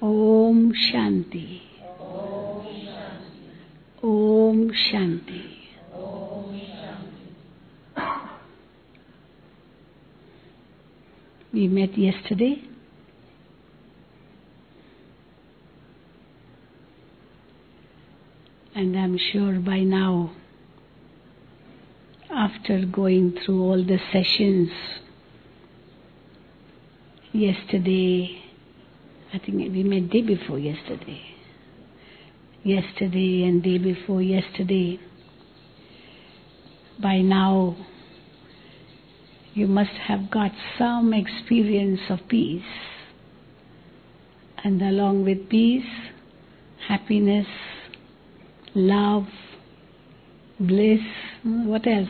Om Shanti. Om Shanti. We met yesterday. And I'm sure by now, after going through all the sessions yesterday, I think we met day before yesterday. Yesterday and day before yesterday. By now, you must have got some experience of peace. And along with peace, happiness, love, bliss, what else?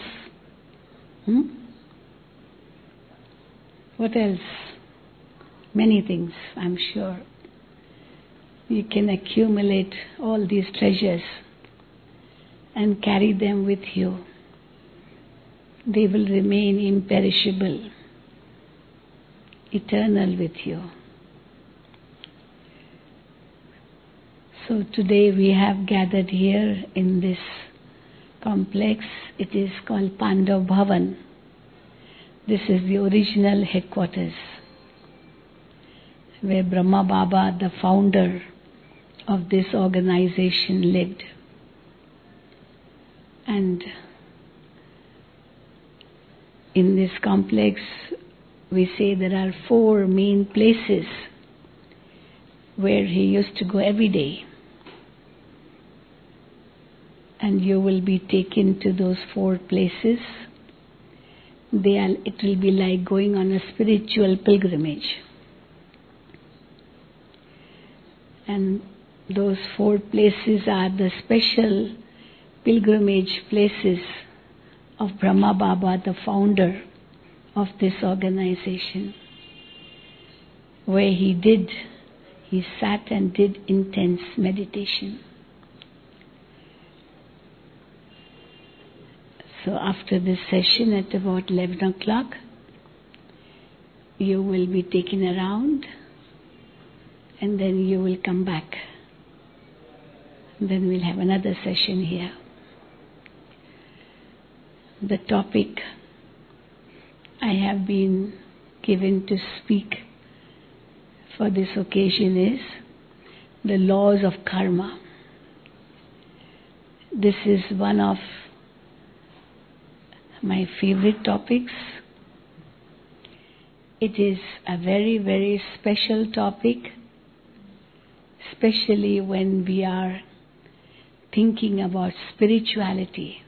What else? Many things, I'm sure. You can accumulate all these treasures and carry them with you. They will remain imperishable, eternal with you. So today we have gathered here in this complex. It is called Pandav Bhavan. This is the original headquarters where Brahma Baba, the founder of this organization, lived. And in this complex, we say there are 4 main places where he used to go every day. And you will be taken to those 4 places. It will be like going on a spiritual pilgrimage. And those 4 places are the special pilgrimage places of Brahma Baba, the founder of this organization, where he sat and did intense meditation. So after this session at about 11 o'clock, you will be taken around and then you will come back. Then we'll have another session here. The topic I have been given to speak for this occasion is the laws of karma. This is one of my favorite topics. It is a very, very special topic, especially when we are thinking about spirituality.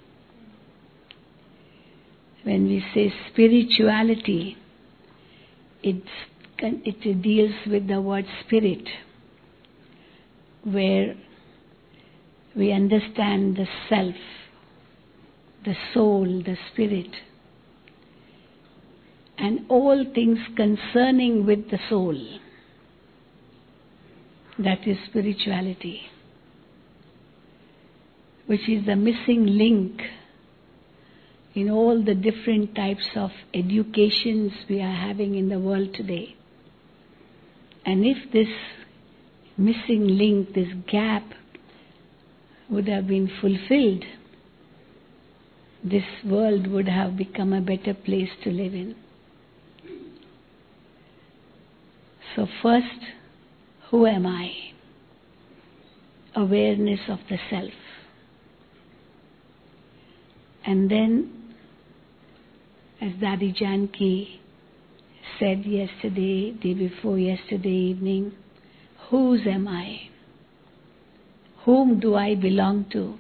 When we say spirituality, it deals with the word spirit, where we understand the self, the soul, the spirit, and all things concerning with the soul. That is spirituality, which is the missing link in all the different types of educations we are having in the world today. And if this missing link, this gap would have been fulfilled, this world would have become a better place to live in. So first, who am I? Awareness of the self. And then, as Dadi Janki said yesterday, day before yesterday evening, whose am I? Whom do I belong to?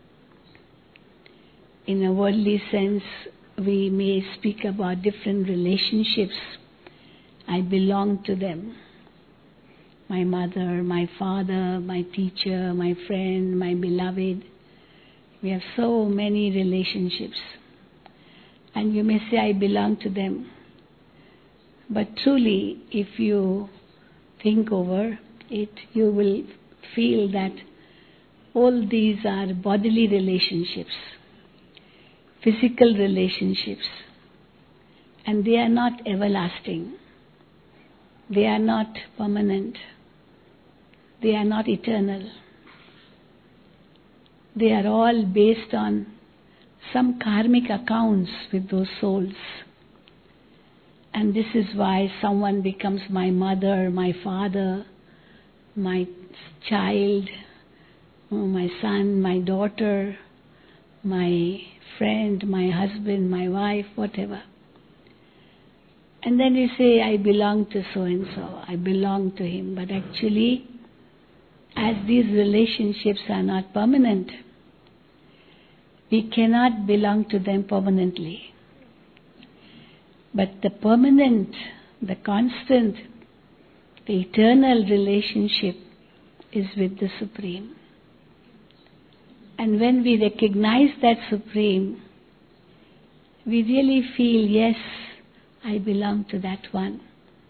In a worldly sense, we may speak about different relationships. I belong to them. My mother, my father, my teacher, my friend, my beloved. We have so many relationships. And you may say, I belong to them. But truly, if you think over it, you will feel that all these are bodily relationships, physical relationships, and they are not everlasting. They are not permanent. they are not eternal. They are all based on some karmic accounts with those souls. And this is why someone becomes my mother, my father, my child, my son, my daughter, my friend, my husband, my wife, whatever. And then we say, I belong to so-and-so, I belong to him. But actually, as these relationships are not permanent, we cannot belong to them permanently. But the permanent, the constant, the eternal relationship is with the Supreme. And when we recognize that Supreme, we really feel, yes, I belong to that one.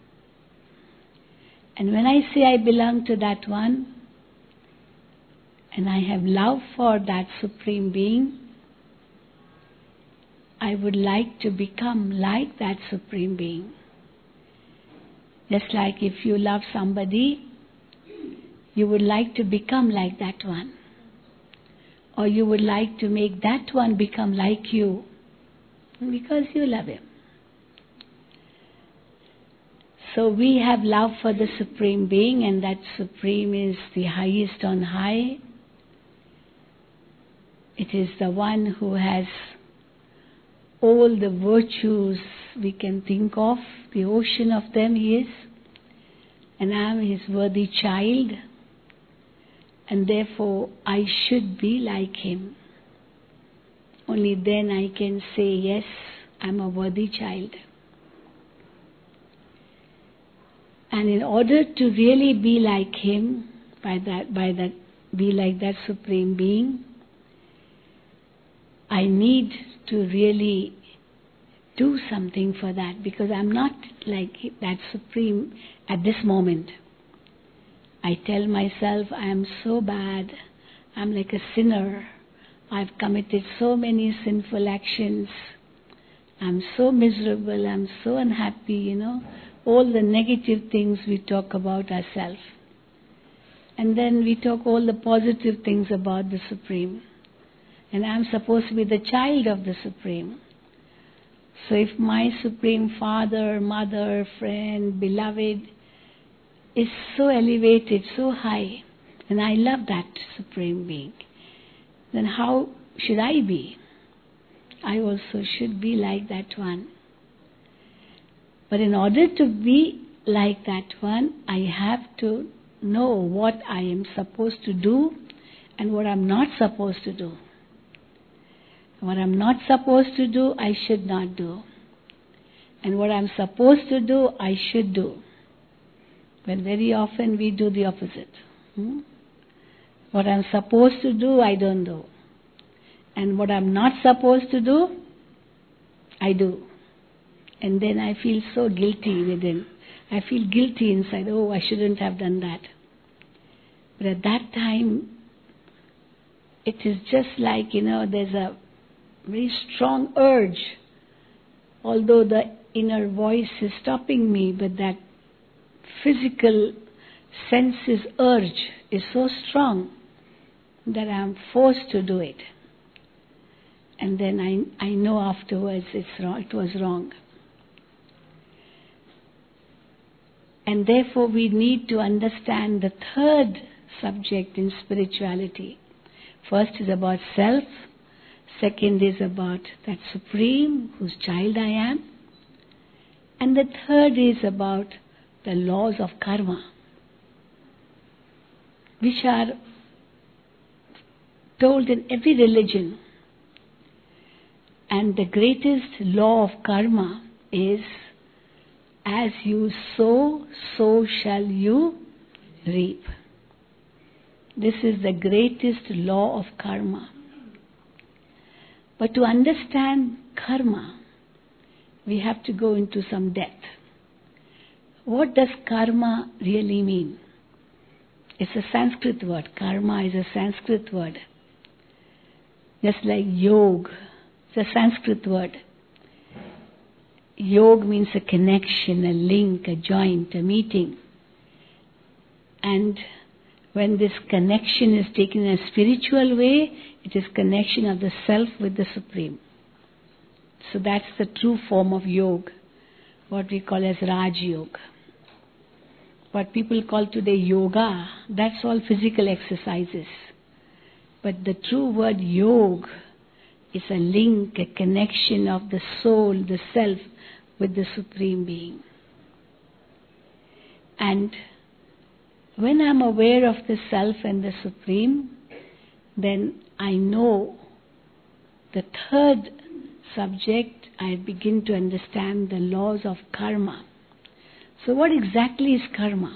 And when I say I belong to that one, and I have love for that Supreme Being, I would like to become like that Supreme Being. Just like if you love somebody, you would like to become like that one. Or you would like to make that one become like you, because you love him. So we have love for the Supreme Being, and that Supreme is the highest on high. It is the one who has all the virtues we can think of. The ocean of them he is. And I am his worthy child. And therefore I should be like him. Only then I can say, yes, I'm a worthy child. And in order to really be like him, be like that Supreme Being, I need to really do something for that, because I'm not like that Supreme at this moment. I tell myself I am so bad, I'm like a sinner, I've committed so many sinful actions, I'm so miserable, I'm so unhappy, all the negative things we talk about ourselves. And then we talk all the positive things about the Supreme. And I'm supposed to be the child of the Supreme. So if my Supreme Father, Mother, friend, beloved is so elevated, so high, and I love that Supreme Being, then how should I be? I also should be like that one. But in order to be like that one, I have to know what I am supposed to do and what I'm not supposed to do. What I'm not supposed to do, I should not do. And what I'm supposed to do, I should do. But very often we do the opposite. What I'm supposed to do, I don't do. And what I'm not supposed to do, I do. And then I feel so guilty within. I feel guilty inside. Oh, I shouldn't have done that. But at that time, it is just like, there's a very strong urge. Although the inner voice is stopping me, but that physical senses urge is so strong that I am forced to do it. And then I know afterwards it's wrong, it was wrong. And therefore we need to understand the third subject in spirituality. First is about self. Second is about that Supreme whose child I am. And the third is about the laws of karma, which are told in every religion. And the greatest law of karma is, as you sow, so shall you reap. This is the greatest law of karma. But to understand karma, we have to go into some depth. What does karma really mean? It's a Sanskrit word. Karma is a Sanskrit word. Just like yog, it's a Sanskrit word. Yog means a connection, a link, a joint, a meeting. And When this connection is taken in a spiritual way, it is connection of the self with the Supreme. So that's the true form of yoga, what we call as Raj Yoga. What people call today yoga, that's all physical exercises. But the true word yoga is a link, a connection of the soul, the self, with the Supreme Being. And when I'm aware of the self and the Supreme, then I know the third subject, I begin to understand the laws of karma. So what exactly is karma?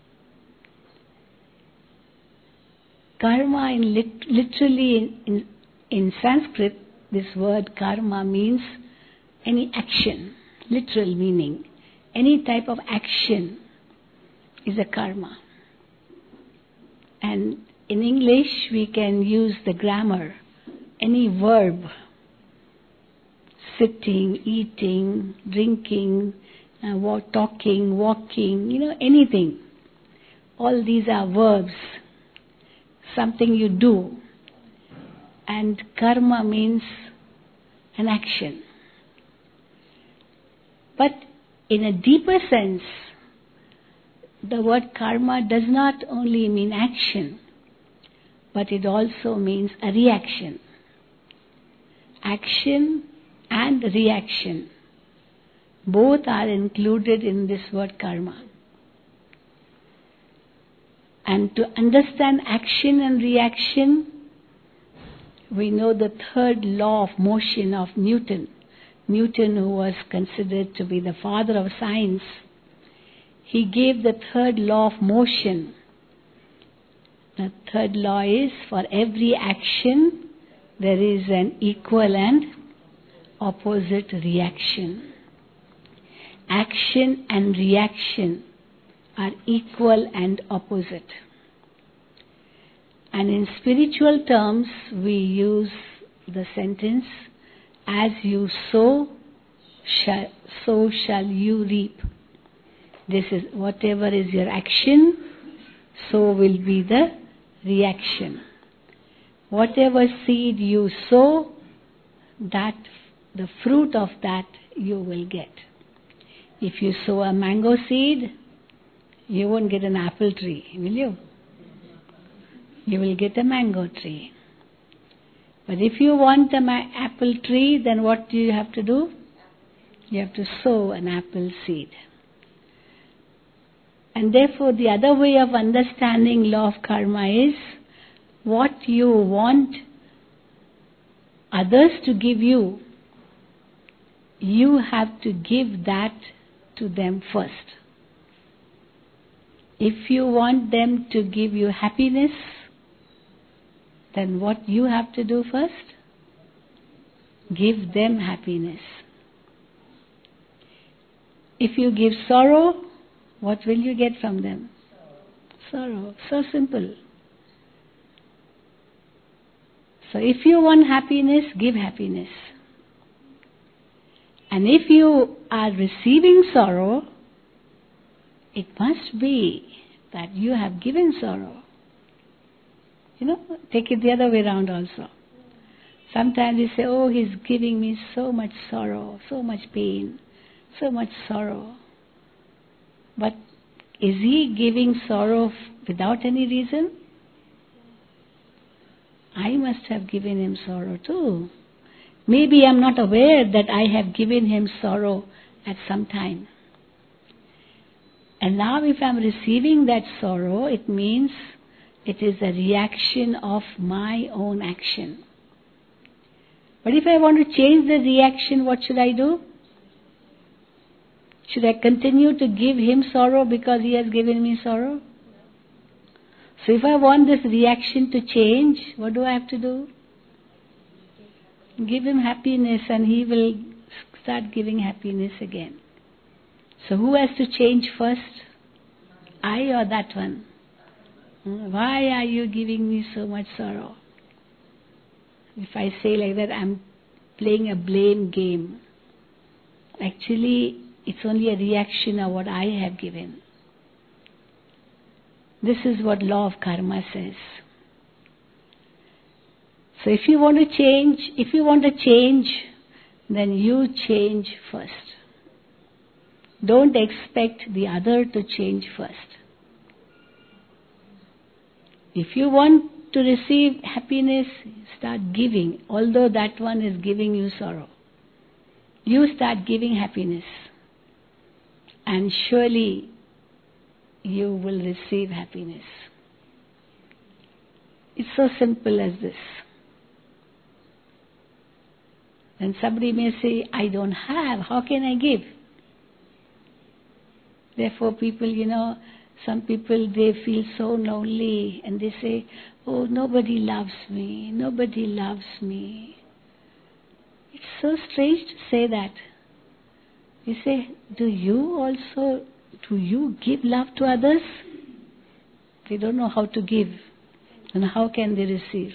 Karma, literally in Sanskrit, this word karma means any action, literal meaning. Any type of action is a karma. And in English, we can use the grammar, any verb, sitting, eating, drinking, talking, walking, anything. All these are verbs, something you do. And karma means an action. But in a deeper sense, the word karma does not only mean action, but it also means a reaction. Action and reaction, both are included in this word karma. And to understand action and reaction, we know the third law of motion of Newton. Newton, who was considered to be the father of science, he gave the third law of motion. The third law is, for every action, there is an equal and opposite reaction. Action and reaction are equal and opposite. And in spiritual terms, we use the sentence, as you sow, so shall you reap. This is whatever is your action, so will be the reaction. Whatever seed you sow, that the fruit of that you will get. If you sow a mango seed, you won't get an apple tree, will you? You will get a mango tree. But if you want an apple tree, then what do you have to do? You have to sow an apple seed. And therefore, the other way of understanding law of karma is, what you want others to give you, you have to give that to them first. If you want them to give you happiness, then what you have to do first? Give them happiness. If you give sorrow, what will you get from them? Sorrow. So simple. So if you want happiness, give happiness. And if you are receiving sorrow, it must be that you have given sorrow. Take it the other way around also. Sometimes you say, oh, he's giving me so much sorrow, so much pain, so much sorrow. But is he giving sorrow without any reason? I must have given him sorrow too. Maybe I'm not aware that I have given him sorrow at some time. And now if I'm receiving that sorrow, it means it is a reaction of my own action. But if I want to change the reaction, what should I do? Should I continue to give him sorrow because he has given me sorrow? So if I want this reaction to change, what do I have to do? Give him happiness and he will start giving happiness again. So who has to change first? I or that one? Why are you giving me so much sorrow? If I say like that, I'm playing a blame game. Actually, it's only a reaction of what I have given. This is what law of karma says. So if you want to change, then you change first. Don't expect the other to change first. If you want to receive happiness, start giving, although that one is giving you sorrow. You start giving happiness, and surely you will receive happiness. It's so simple as this. And somebody may say, I don't have, how can I give? Therefore people, some people, they feel so lonely and they say, oh, nobody loves me, nobody loves me. It's so strange to say that. You say, do you give love to others? They don't know how to give, and how can they receive?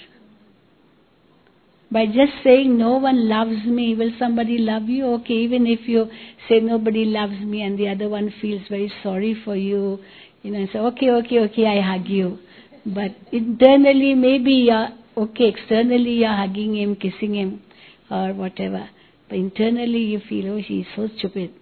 By just saying no one loves me, will somebody love you? Okay, even if you say nobody loves me and the other one feels very sorry for you, say okay, I hug you. But internally maybe externally you're hugging him, kissing him or whatever. But internally you feel, oh, she's so stupid.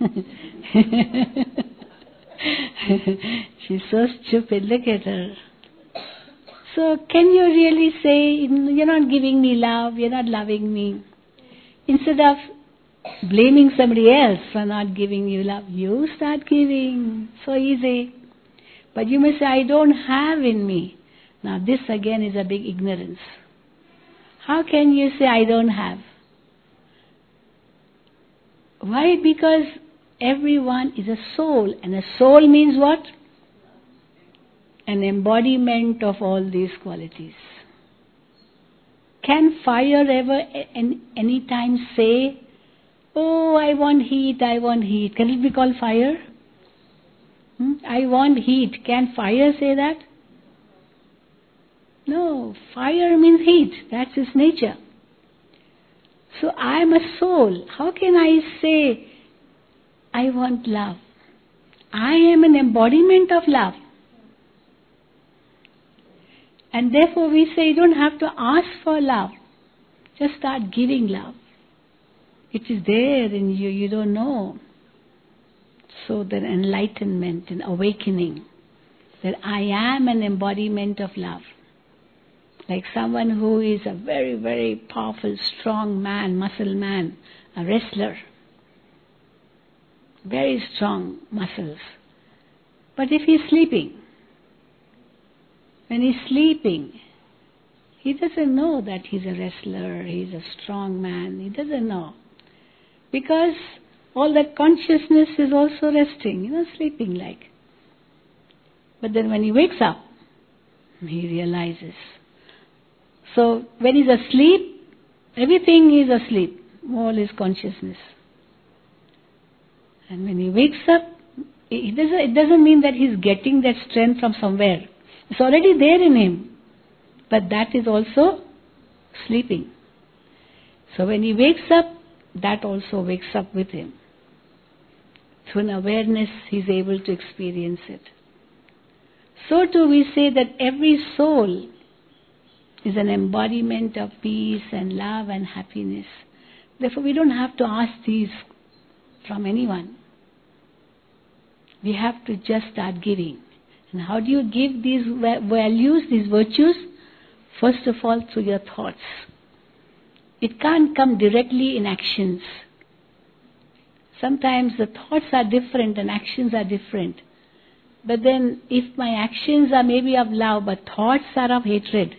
She's so stupid, look at her. So can you really say, you're not giving me love, you're not loving me? Instead of blaming somebody else for not giving you love, you start giving. So easy. But you may say, I don't have in me. Now this again is a big ignorance. How can you say, I don't have? Why? Because everyone is a soul. And a soul means what? An embodiment of all these qualities. Can fire ever any time say, oh, I want heat, I want heat? Can it be called fire? I want heat. Can fire say that? No, fire means heat. That's its nature. So I am a soul. How can I say, I want love? I am an embodiment of love. And therefore we say you don't have to ask for love. Just start giving love. It is there in you, you don't know. So the enlightenment and awakening that I am an embodiment of love. Like someone who is a very, very powerful, strong man, muscle man, a wrestler. Very strong muscles. But if he's sleeping, when he's sleeping, he doesn't know that he's a wrestler, he's a strong man. He doesn't know. Because all that consciousness is also resting, sleeping like. But then when he wakes up, he realizes. So when he's asleep, everything is asleep, all his consciousness. And when he wakes up, it doesn't mean that he's getting that strength from somewhere. It's already there in him. But that is also sleeping. So when he wakes up, that also wakes up with him. Through an awareness, he's able to experience it. So too we say that every soul is an embodiment of peace and love and happiness. Therefore we don't have to ask these from anyone. We have to just start giving. And how do you give these values, these virtues? First of all, through your thoughts. It can't come directly in actions. Sometimes the thoughts are different and actions are different. But then if my actions are maybe of love, but thoughts are of hatred,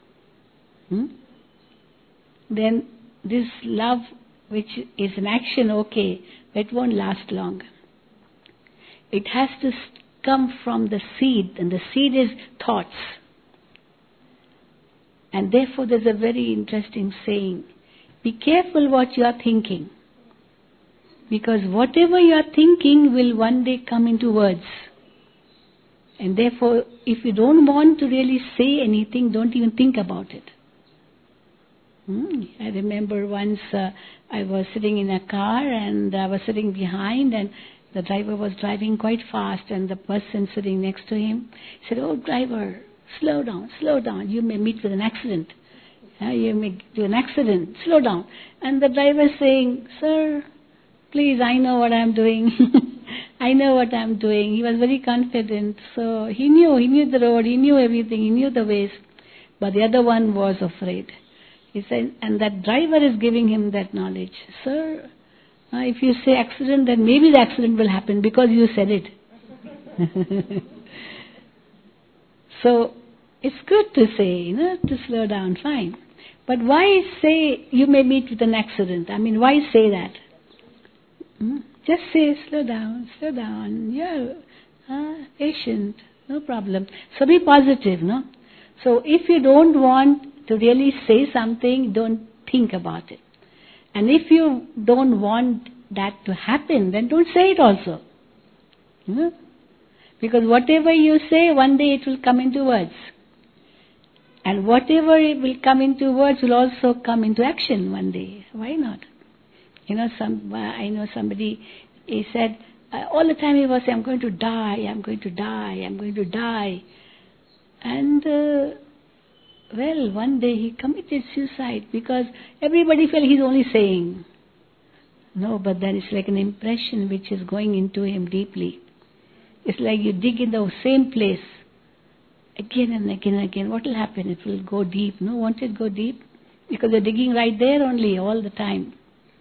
then this love, which is an action, okay, but it won't last long. It has to come from the seed, and the seed is thoughts. And therefore there's a very interesting saying, be careful what you are thinking. Because whatever you are thinking will one day come into words. And therefore, if you don't want to really say anything, don't even think about it. I remember once I was sitting in a car and I was sitting behind, and The driver was driving quite fast, and the person sitting next to him said, "Oh, driver, slow down. You may meet with an accident. You may do an accident. Slow down." And the driver saying, "Sir, please, I know what I'm doing. I know what I'm doing." He was very confident. So he knew the road, he knew everything, he knew the ways. But the other one was afraid. He said, and that driver is giving him that knowledge. "Sir, if you say accident, then maybe the accident will happen because you said it." So it's good to say, to slow down, fine. But why say you may meet with an accident? I mean, why say that? Just say, slow down, you're patient, no problem. So be positive, no? So if you don't want to really say something, don't think about it. And if you don't want that to happen, then don't say it also. Because whatever you say, one day it will come into words. And whatever it will come into words will also come into action one day. Why not? I know somebody, he said, all the time he was saying, I'm going to die. And, one day he committed suicide because everybody felt he's only saying. No, but then it's like an impression which is going into him deeply. It's like you dig in the same place again and again and again. What will happen? It will go deep. No, won't it go deep? Because you're digging right there only all the time.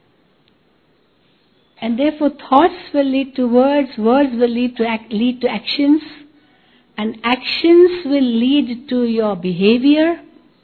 And therefore thoughts will lead to words will lead to actions, and actions will lead to your behavior.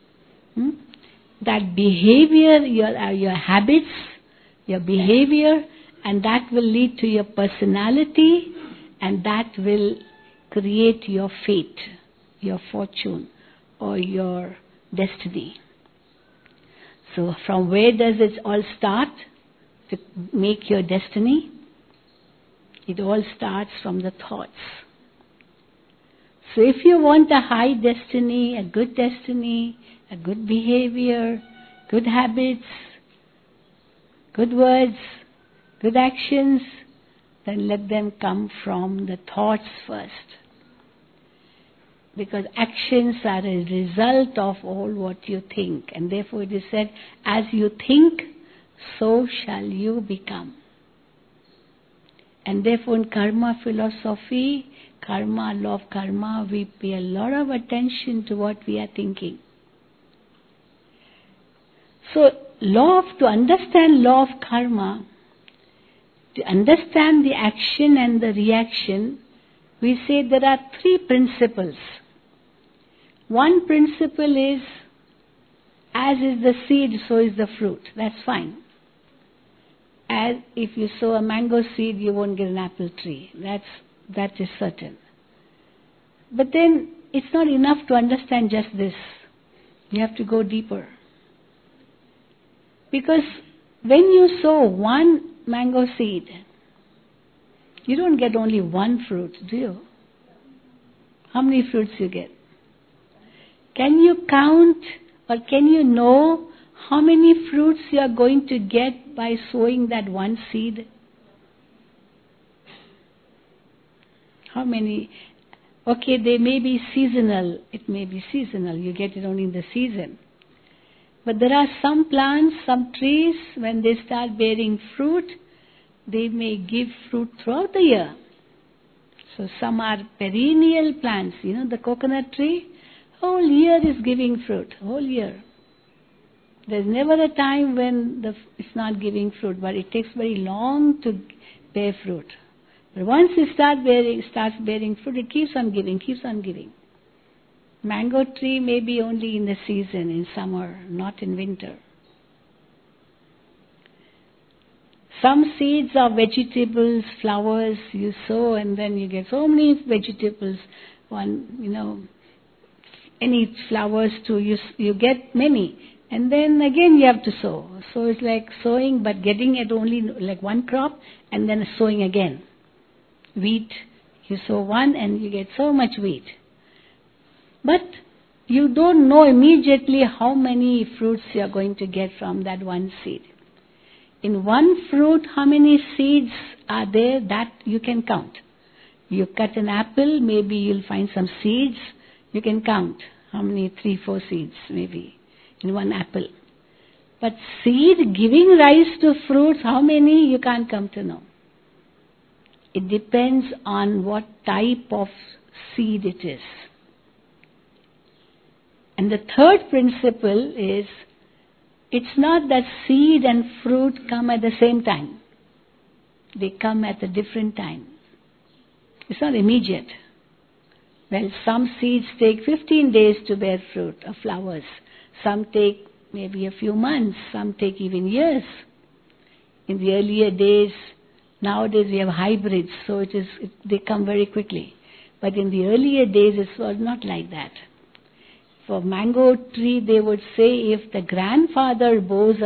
That behavior, your habits, your behavior, and that will lead to your personality, and that will create your fate, your fortune, or your destiny. So from where does it all start to make your destiny? It all starts from the thoughts. So if you want a high destiny, a good behavior, good habits, good words, good actions, then let them come from the thoughts first. Because actions are a result of all what you think. And therefore it is said, as you think, so shall you become. And therefore in karma philosophy, law of karma, we pay a lot of attention to what we are thinking. So to understand law of karma, to understand the action and the reaction, we say there are three principles. One principle is, as is the seed, so is the fruit. That's fine. As if you sow a mango seed, you won't get an apple tree. That is certain. But then it's not enough to understand just this. You have to go deeper. Because when you sow one mango seed, you don't get only one fruit, do you? How many fruits you get? Can you count or can you know how many fruits you are going to get by sowing that one seed? How many? Okay, they may be seasonal. It may be seasonal. You get it only in the season. But there are some plants, some trees, when they start bearing fruit, they may give fruit throughout the year. So some are perennial plants. The coconut tree, whole year is giving fruit, whole year. There's never a time when it's not giving fruit, but it takes very long to bear fruit. But once it starts bearing fruit, it keeps on giving. Mango tree may be only in the season, in summer, not in winter. Some seeds are vegetables, flowers you sow, and then you get so many vegetables. Any flowers too, you get many. And then again you have to sow. So it's like sowing, but getting it only like one crop, and then sowing again. Wheat, you sow one and you get so much wheat. But you don't know immediately how many fruits you are going to get from that one seed. In one fruit, how many seeds are there? That you can count. You cut an apple, maybe you'll find some seeds. You can count how many, 3, 4 seeds maybe in one apple. But seed giving rise to fruits, how many you can't come to know. It depends on what type of seed it is. And the third principle is, it's not that seed and fruit come at the same time. They come at a different time. It's not immediate. Well, some seeds take 15 days to bear fruit or flowers. Some take maybe a few months. Some take even years. In the earlier days, nowadays we have hybrids, so they come very quickly. But in the earlier days, it was not like that. For mango tree, they would say if the grandfather bows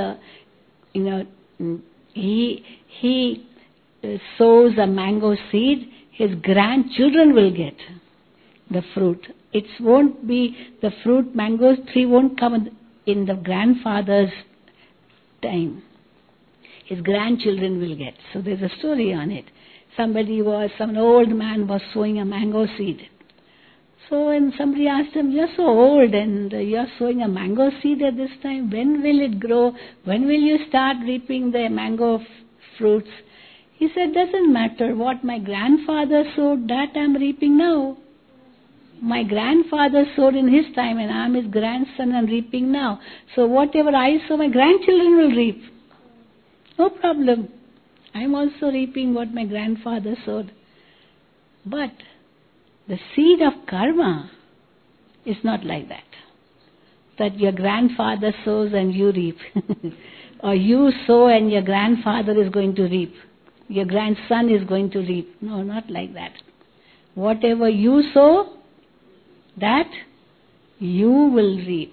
he sows a mango seed, his grandchildren will get the fruit. It won't be the fruit, mango tree won't come in the grandfather's time. His grandchildren will get. So there's a story on it. Some old man was sowing a mango seed. So when somebody asked him, you're so old and you're sowing a mango seed at this time, when will it grow? When will you start reaping the mango fruits? He said, doesn't matter what my grandfather sowed, that I'm reaping now. My grandfather sowed in his time and I'm his grandson and reaping now. So whatever I sow, my grandchildren will reap. No problem. I'm also reaping what my grandfather sowed. But the seed of karma is not like that. That your grandfather sows and you reap. Or you sow and your grandfather is going to reap. Your grandson is going to reap. No, not like that. Whatever you sow, that you will reap.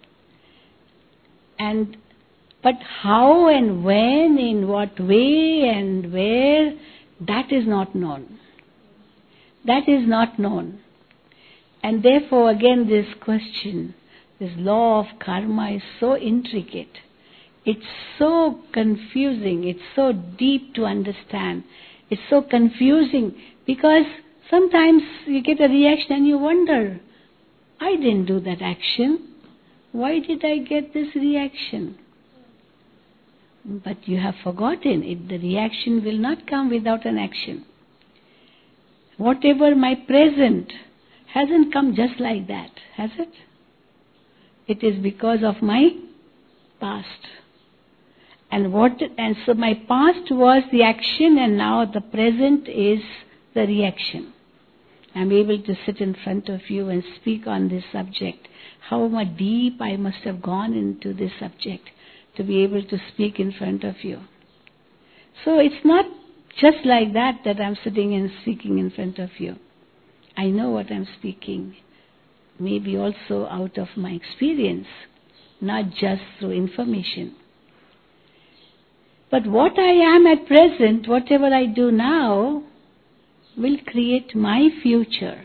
But how and when, in what way and where, that is not known. That is not known. And therefore, again, this question, this law of karma is so intricate. It's so confusing. It's so deep to understand. It's so confusing because sometimes you get a reaction and you wonder, I didn't do that action. Why did I get this reaction? But you have forgotten it. The reaction will not come without an action. Whatever my present hasn't come just like that, has it? It is because of my past. And so my past was the action and now the present is the reaction. I'm able to sit in front of you and speak on this subject. How much deep I must have gone into this subject to be able to speak in front of you. So it's not just like that I'm sitting and speaking in front of you. I know what I'm speaking, maybe also out of my experience, not just through information. But what I am at present, whatever I do now, will create my future.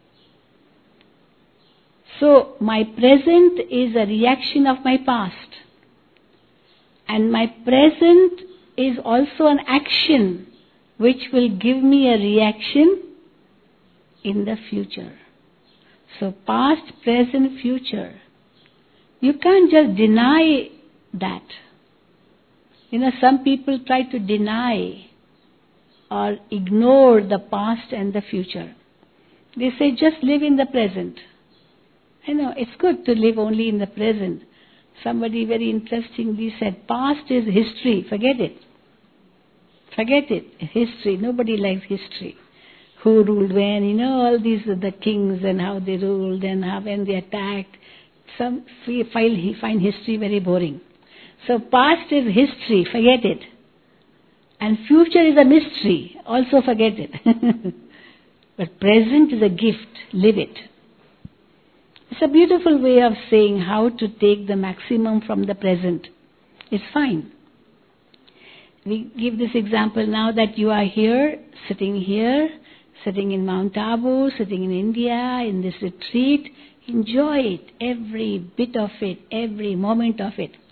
So my present is a reaction of my past. And my present is also an action which will give me a reaction in the future. So past, present, future. You can't just deny that. Some people try to deny or ignore the past and the future. They say just live in the present. It's good to live only in the present. Somebody very interestingly said, past is history, forget it. Forget it, history. Nobody likes history. Who ruled when, all these are the kings and how they ruled and how when they attacked. Some find history very boring. So past is history, forget it. And future is a mystery, also forget it. But present is a gift, live it. It's a beautiful way of saying how to take the maximum from the present. It's fine. We give this example now that you are here, sitting in Mount Abu, sitting in India, in this retreat. Enjoy it, every bit of it, every moment of it.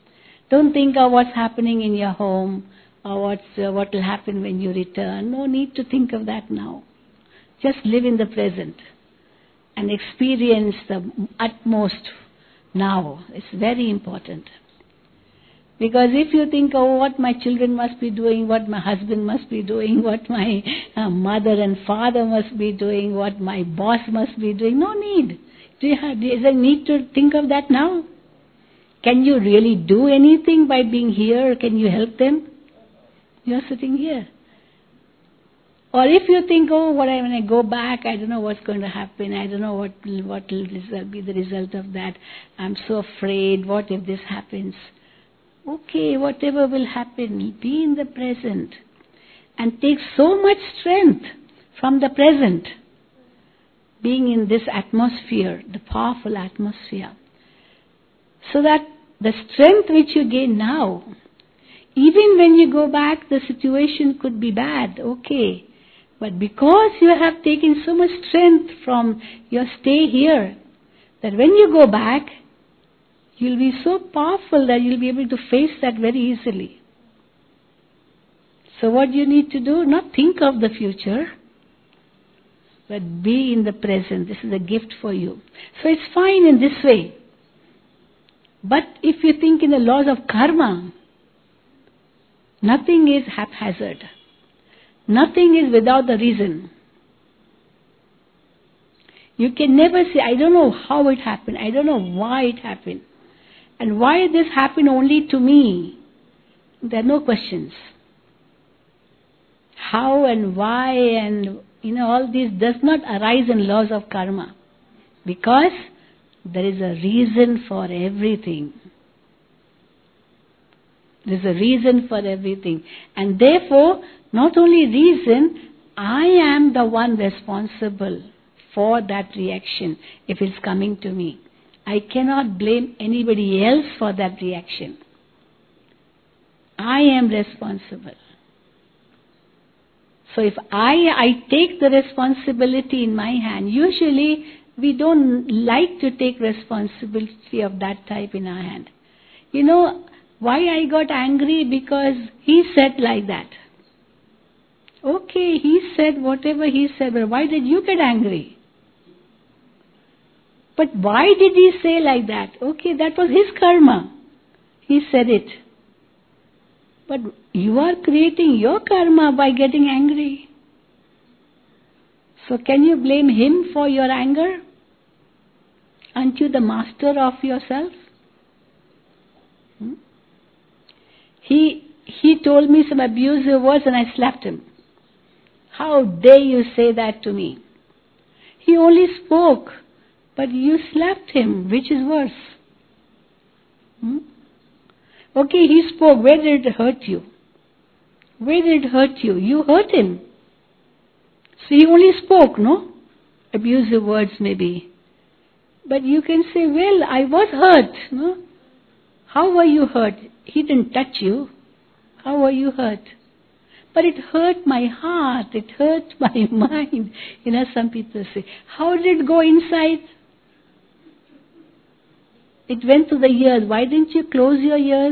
Don't think of what's happening in your home or what will happen when you return. No need to think of that now. Just live in the present and experience the utmost now. It's very important. Because if you think, oh, what my children must be doing, what my husband must be doing, what my mother and father must be doing, what my boss must be doing, no need. Is there need to think of that now? Can you really do anything by being here? Can you help them? You're sitting here. Or if you think, oh, when I go back, I don't know what's going to happen. I don't know what will be the result of that. I'm so afraid. What if this happens? Okay, whatever will happen, be in the present. And take so much strength from the present. Being in this atmosphere, the powerful atmosphere. So that the strength which you gain now, even when you go back, the situation could be bad, okay. But because you have taken so much strength from your stay here, that when you go back, you'll be so powerful that you'll be able to face that very easily. So what you need to do, not think of the future, but be in the present. This is a gift for you. So it's fine in this way. But if you think in the laws of karma, nothing is haphazard. Nothing is without the reason. You can never say, I don't know how it happened. I don't know why it happened. And why this happened only to me? There are no questions. How and why and all this does not arise in laws of karma. Because there is a reason for everything. There is a reason for everything. And therefore, not only reason, I am the one responsible for that reaction if it's coming to me. I cannot blame anybody else for that reaction. I am responsible. So if I take the responsibility in my hand, usually we don't like to take responsibility of that type in our hand. Why I got angry? Because he said like that. Okay, he said whatever he said, but why did you get angry? But why did he say like that? Okay, that was his karma. He said it. But you are creating your karma by getting angry. So can you blame him for your anger? Aren't you the master of yourself? He told me some abusive words and I slapped him. How dare you say that to me? He only spoke, but you slapped him. Which is worse? Okay, he spoke. Where did it hurt you? Where did it hurt you? You hurt him. So he only spoke, no? Abusive words maybe. But you can say, well, I was hurt, no? How were you hurt? He didn't touch you. How were you hurt? But it hurt my heart. It hurt my mind. Some people say, how did it go inside? It went to the ears. Why didn't you close your ears?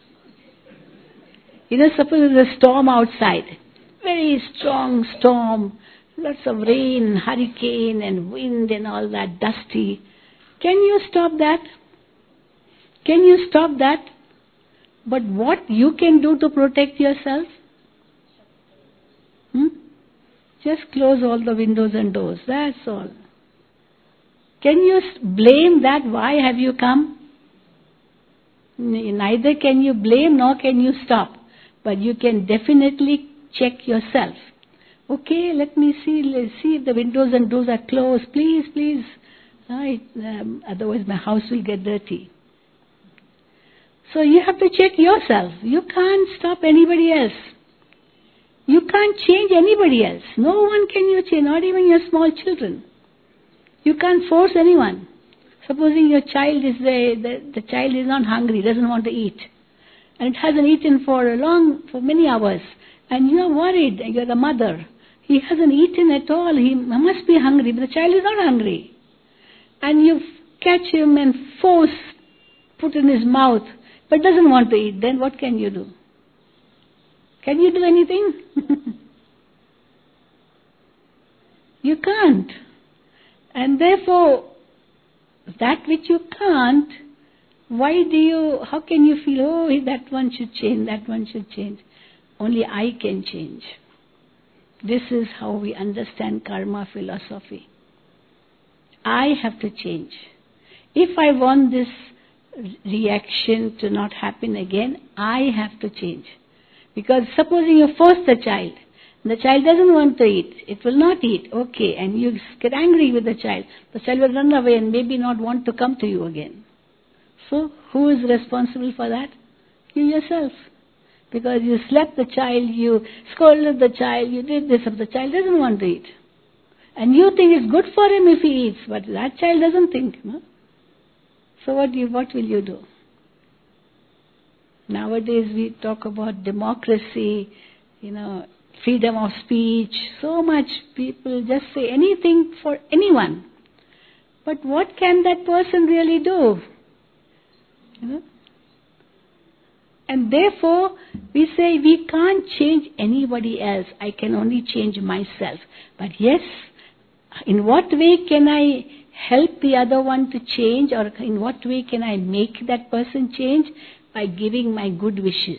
Suppose there's a storm outside. Very strong storm. Lots of rain, hurricane and wind and all that, dusty. Can you stop that? Can you stop that? But what you can do to protect yourself? Just close all the windows and doors. That's all. Can you blame that? Why have you come? Neither can you blame nor can you stop. But you can definitely check yourself. Okay, let me see. Let's see if the windows and doors are closed. Please, please. Otherwise my house will get dirty. So you have to check yourself. You can't stop anybody else. You can't change anybody else. No one can you change, not even your small children. You can't force anyone. Supposing your child is the child is not hungry, doesn't want to eat, and it hasn't eaten for many hours, and you are worried. You're the mother. He hasn't eaten at all. He must be hungry, but the child is not hungry, and you catch him and put in his mouth but doesn't want to eat, then what can you do? Can you do anything? You can't. And therefore, that which you can't, how can you feel, oh, that one should change, that one should change? Only I can change. This is how we understand karma philosophy. I have to change. If I want this reaction to not happen again, I have to change. Because supposing you force the child doesn't want to eat, it will not eat, okay, and you get angry with the child will run away and maybe not want to come to you again. So, who is responsible for that? You yourself. Because you slapped the child, you scolded the child, you did this, but the child doesn't want to eat. And you think it's good for him if he eats, but that child doesn't think, no? So what will you do? Nowadays we talk about democracy, freedom of speech, so much people just say anything for anyone. But what can that person really do? And therefore, we say we can't change anybody else. I can only change myself. But yes, in what way can I help the other one to change, or in what way can I make that person change? By giving my good wishes.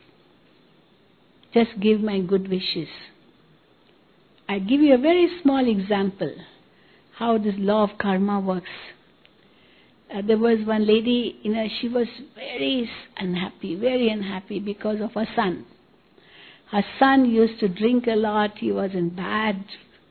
Just give my good wishes. I give you a very small example how this law of karma works. There was one lady, she was very unhappy because of her son. Her son used to drink a lot. He was in bad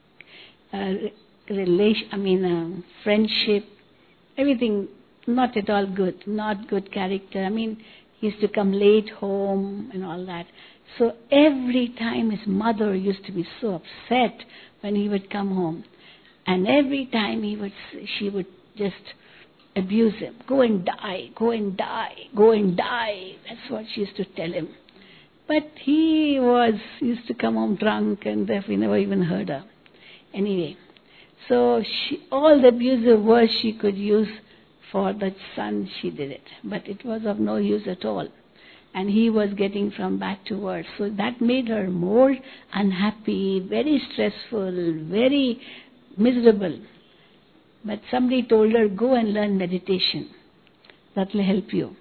friendship, everything not at all good, not good character. He used to come late home and all that. So every time his mother used to be so upset when he would come home. And every time she would just abuse him. Go and die, go and die, go and die. That's what she used to tell him. But he used to come home drunk, and we never even heard her. Anyway, so all the abusive words she could use for the son, she did it. But it was of no use at all. And he was getting from bad to worse. So that made her more unhappy, very stressful, very miserable. But somebody told her, go and learn meditation. That will help you.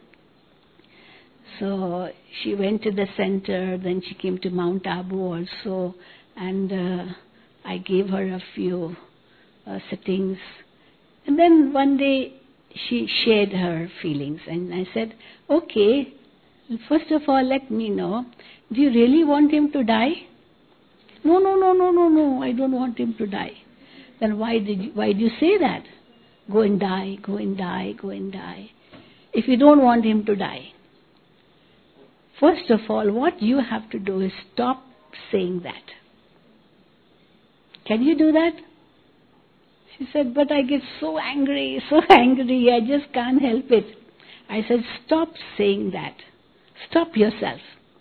So she went to the center, then she came to Mount Abu also, and I gave her a few sittings. And then one day she shared her feelings, and I said, okay, first of all let me know, do you really want him to die? No, I don't want him to die. Then why do you say that? Go and die, go and die, go and die. If you don't want him to die, first of all, what you have to do is stop saying that. Can you do that? She said, but I get so angry, I just can't help it. I said, stop saying that. Stop yourself.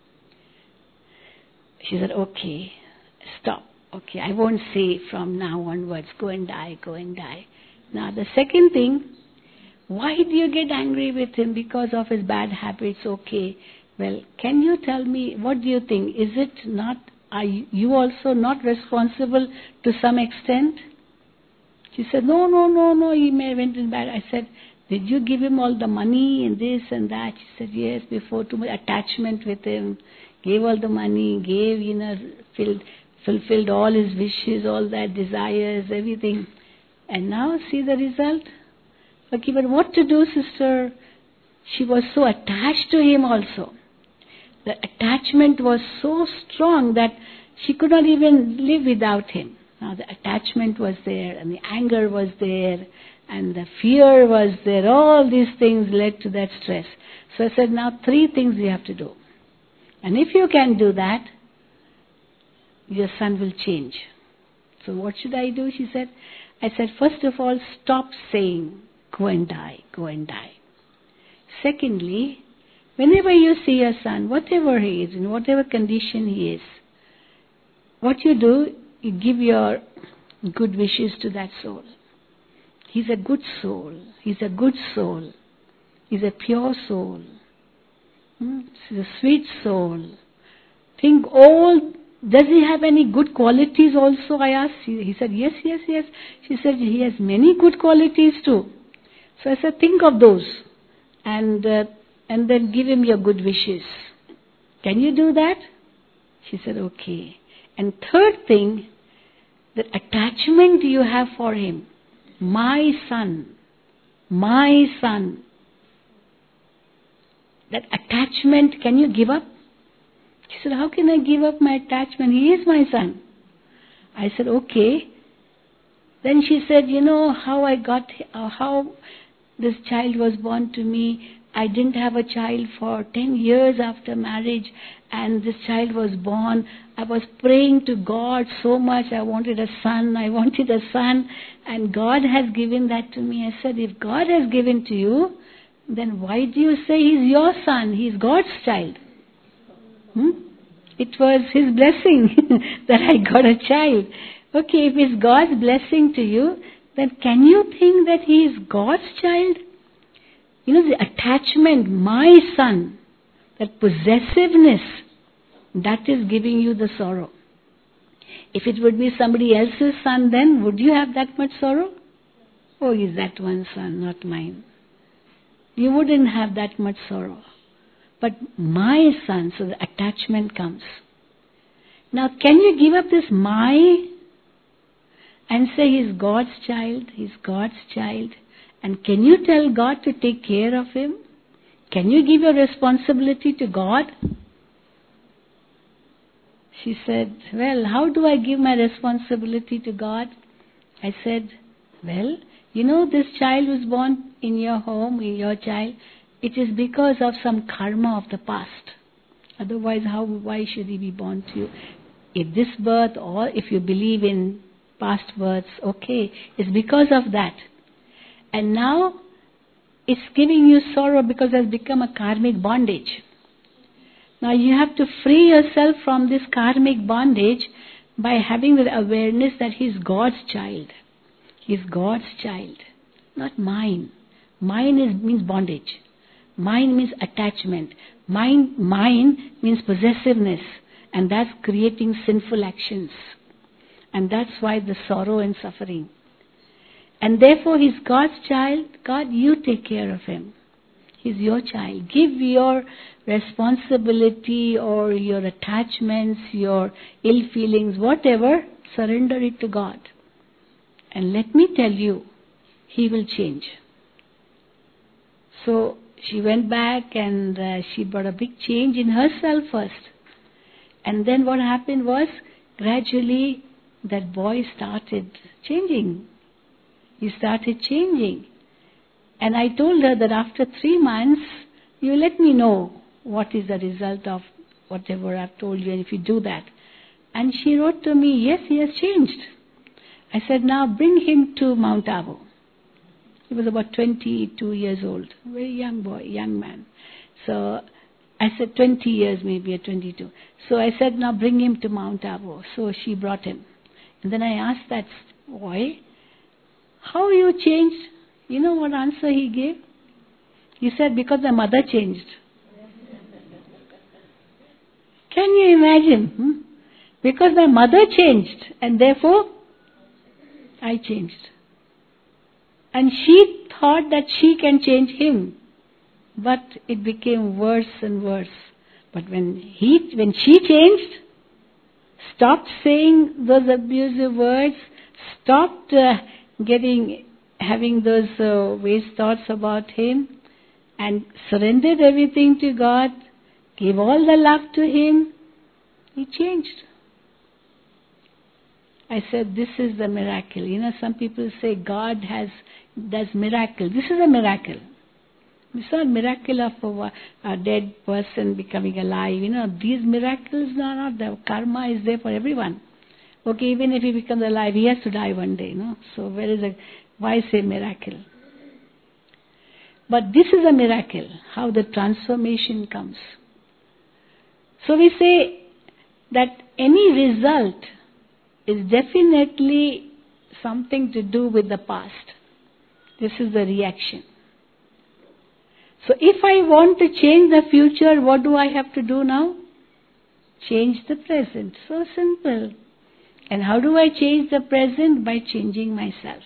She said, okay, stop. Okay, I won't say from now onwards, go and die, go and die. Now the second thing, why do you get angry with him? Because of his bad habits, okay. Well, can you tell me, what do you think? Are you also not responsible to some extent? She said, no, he may have went in bad. I said, did you give him all the money and this and that? She said, yes, before, too much attachment with him. Gave all the money, fulfilled all his wishes, all that desires, everything. And now see the result? Okay, but what to do, sister? She was so attached to him also. The attachment was so strong that she could not even live without him. Now the attachment was there, and the anger was there, and the fear was there. All these things led to that stress. So I said, now 3 things you have to do. And if you can do that, your son will change. So what should I do? She said. I said, first of all, stop saying, go and die, go and die. Secondly, whenever you see your son, whatever he is, in whatever condition he is, what you do, you give your good wishes to that soul. He's a good soul. He's a good soul. He's a pure soul. She's a sweet soul. Think all. Does he have any good qualities also? I asked. He said, yes, yes, yes. She said, he has many good qualities too. So I said, think of those. And then give him your good wishes. Can you do that? She said, okay. And third thing, the attachment you have for him. My son. My son. That attachment, can you give up? She said, how can I give up my attachment? He is my son. I said, okay. Then she said, how this child was born to me. I didn't have a child for 10 years after marriage, and this child was born. I was praying to God so much. I wanted a son, and God has given that to me. I said, if God has given to you, then why do you say he's your son? He's God's child. It was his blessing that I got a child. Okay, if it's God's blessing to you, then can you think that he is God's child? The attachment, my son, that possessiveness, that is giving you the sorrow. If it would be somebody else's son, then would you have that much sorrow? Oh, he's that one son, not mine. You wouldn't have that much sorrow. But my son, so the attachment comes. Now, can you give up this my and say he's God's child, he's God's child? And can you tell God to take care of him? Can you give your responsibility to God? She said, well, how do I give my responsibility to God? I said, well, this child was born in your home, in your child. It is because of some karma of the past. Otherwise, why should he be born to you? If this birth, or if you believe in past births, okay, it's because of that. And now, it's giving you sorrow because it has become a karmic bondage. Now you have to free yourself from this karmic bondage by having the awareness that he's God's child. He's God's child, not mine. Mine means bondage. Mine means attachment. Mine means possessiveness. And that's creating sinful actions. And that's why the sorrow and suffering. And therefore he's God's child. God, you take care of him. He's your child. Give your responsibility or your attachments, your ill feelings, whatever, surrender it to God. And let me tell you, he will change. So she went back and she brought a big change in herself first. And then what happened was, gradually that boy started changing. He started changing. And I told her that after 3 months, you let me know what is the result of whatever I've told you, and if you do that. And she wrote to me, yes, he has changed. I said, now bring him to Mount Abu. He was about 22 years old, very young boy, young man. So I said 20 years maybe, or 22. So I said, now bring him to Mount Abu. So she brought him. And then I asked that boy, how you changed? You know what answer he gave? He said, because my mother changed. Can you imagine? Because my mother changed, and therefore I changed. And she thought that she can change him. But it became worse and worse. But when she changed, stopped saying those abusive words, stopped having those waste thoughts about him, and surrendered everything to God, gave all the love to him, he changed. I said, this is the miracle. Some people say God does miracle. This is a miracle. It's not a miracle of a dead person becoming alive. These miracles are not there. Karma is there for everyone. Okay, even if he becomes alive, he has to die one day. So why say miracle? But this is a miracle, how the transformation comes. So we say that any result is definitely something to do with the past. This is the reaction. So if I want to change the future, what do I have to do now? Change the present. So simple. And how do I change the present? By changing myself.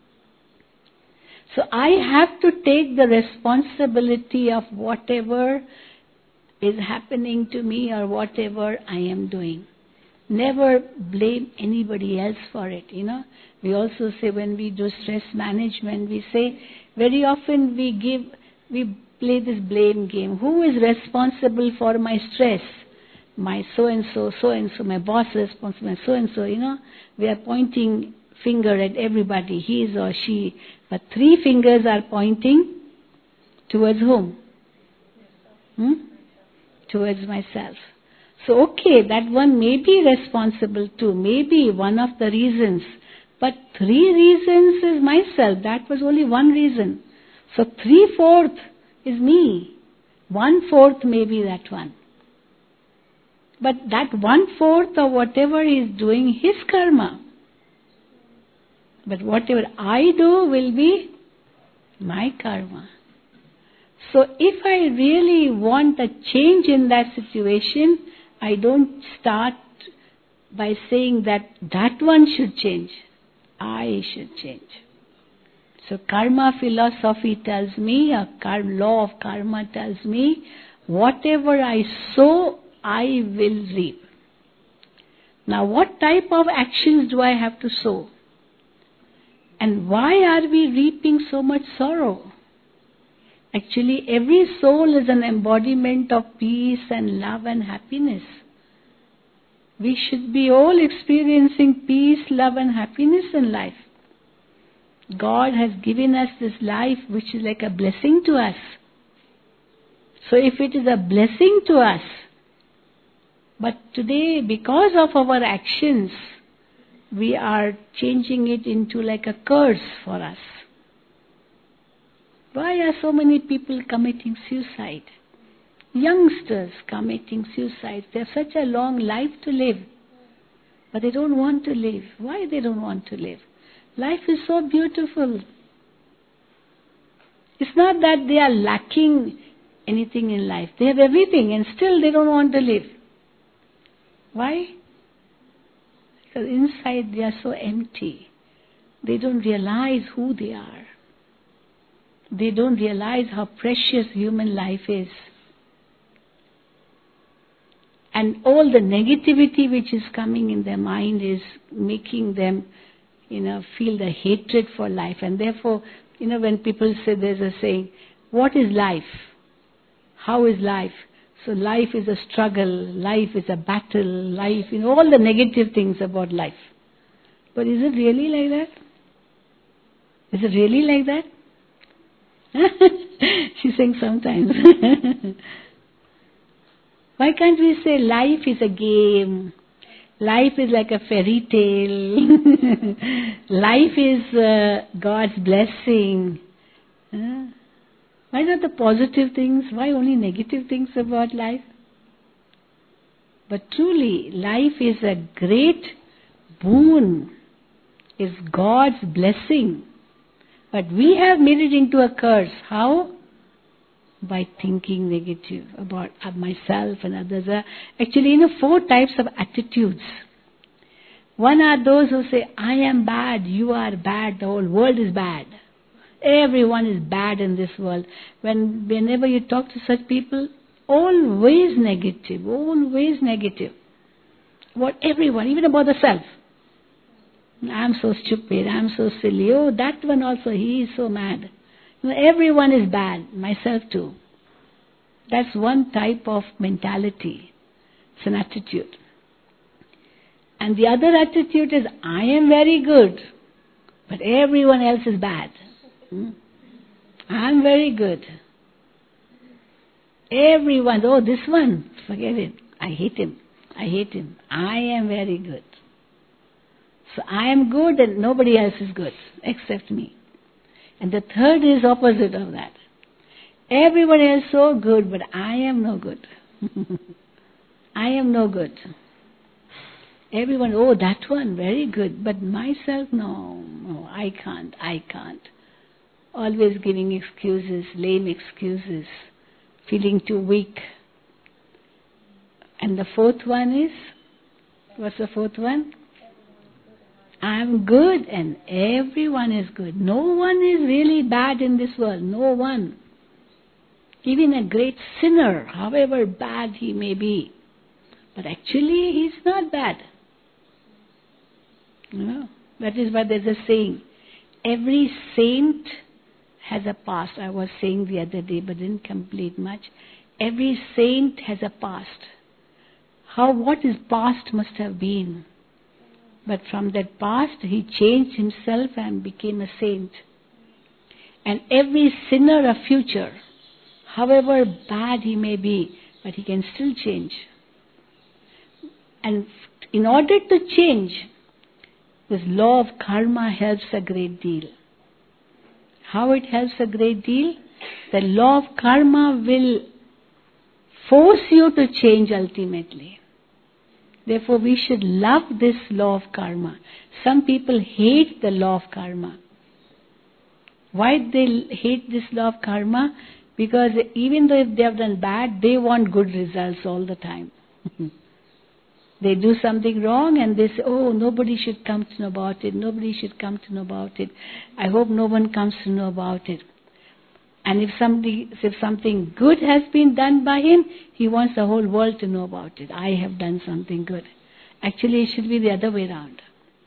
So I have to take the responsibility of whatever is happening to me or whatever I am doing. Never blame anybody else for it, We also say when we do stress management, we say very often we play this blame game. Who is responsible for my stress? My so-and-so, my boss is responsible, my so-and-so, We are pointing finger at everybody, his or she. But 3 fingers are pointing towards whom? Towards myself. So okay, that one may be responsible too, maybe one of the reasons. But 3 reasons is myself. That was only 1 reason. So 3/4 is me. 1/4 may be that one. But that 1/4 of whatever he is doing, his karma. But whatever I do will be my karma. So if I really want a change in that situation, I don't start by saying that one should change. I should change. So karma philosophy tells me, law of karma tells me, whatever I sow, I will reap. Now what type of actions do I have to sow? And why are we reaping so much sorrow? Actually, every soul is an embodiment of peace and love and happiness. We should be all experiencing peace, love and happiness in life. God has given us this life which is like a blessing to us. So if it is a blessing to us, but today because of our actions, we are changing it into like a curse for us. Why are so many people committing suicide? Youngsters committing suicide. They have such a long life to live. But they don't want to live. Why they don't want to live? Life is so beautiful. It's not that they are lacking anything in life. They have everything and still they don't want to live. Why? Because inside they are so empty. They don't realize who they are. They don't realize how precious human life is. And all the negativity which is coming in their mind is making them, feel the hatred for life. And therefore, when people say, there's a saying, what is life? How is life? So life is a struggle, life is a battle, life, all the negative things about life. But is it really like that? Is it really like that? She's saying sometimes. Why can't we say life is a game? Life is like a fairy tale. Life is God's blessing. Why not the positive things? Why only negative things about life? But truly, life is a great boon. It's God's blessing. But we have made it into a curse. How? By thinking negative about myself and others. Actually, 4 types of attitudes. One are those who say, I am bad, you are bad, the whole world is bad. Everyone is bad in this world. Whenever you talk to such people, always negative, always negative. About everyone, even about the self. I'm so stupid, I'm so silly. Oh, that one also, he is so mad. Everyone is bad, myself too. That's one type of mentality. It's an attitude. And the other attitude is, I am very good, but everyone else is bad. I'm very good. Everyone, oh, this one, forget it. I hate him. I am very good. So I am good and nobody else is good except me. And the third is opposite of that. Everyone else so good, but I am no good. I am no good. Everyone, oh, that one, very good, but myself, no, I can't. always giving excuses, lame excuses, feeling too weak. And the fourth one is, what's the fourth one? I'm good and everyone is good. No one is really bad in this world. No one. Even a great sinner, however bad he may be. But actually he's not bad. That is why there's a saying. Every saint has a past. I was saying the other day but didn't complete much. Every saint has a past. What his past must have been. But from that past, he changed himself and became a saint. And every sinner a future, however bad he may be, but he can still change. And in order to change, this law of karma helps a great deal. How it helps a great deal? The law of karma will force you to change ultimately. Therefore, we should love this law of karma. Some people hate the law of karma. Why they hate this law of karma? Because even though if they have done bad, they want good results all the time. They do something wrong and they say, oh, nobody should come to know about it. Nobody should come to know about it. I hope no one comes to know about it. And if something good has been done by him, he wants the whole world to know about it. I have done something good. Actually, it should be the other way around.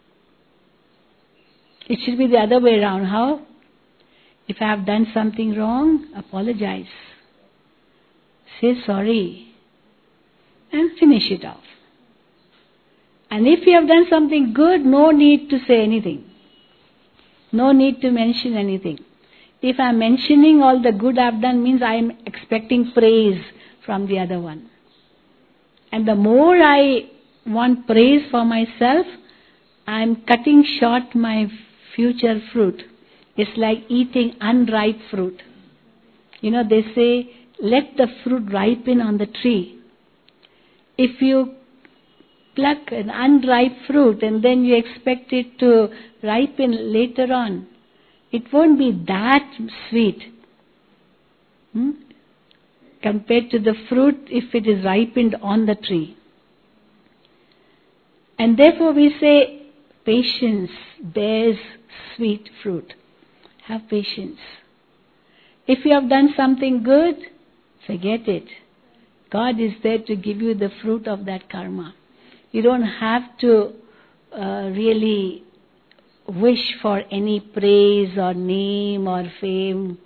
It should be the other way around. How? If I have done something wrong, apologize. Say sorry. And finish it off. And if you have done something good, no need to say anything. No need to mention anything. If I am mentioning all the good I have done, means I am expecting praise from the other one. And the more I want praise for myself, I am cutting short my future fruit. It's like eating unripe fruit. They say, let the fruit ripen on the tree. If you pluck an unripe fruit and then you expect it to ripen later on, it won't be that sweet compared to the fruit if it is ripened on the tree. And therefore we say, patience bears sweet fruit. Have patience. If you have done something good, forget it. God is there to give you the fruit of that karma. You don't have to really wish for any praise or name or fame.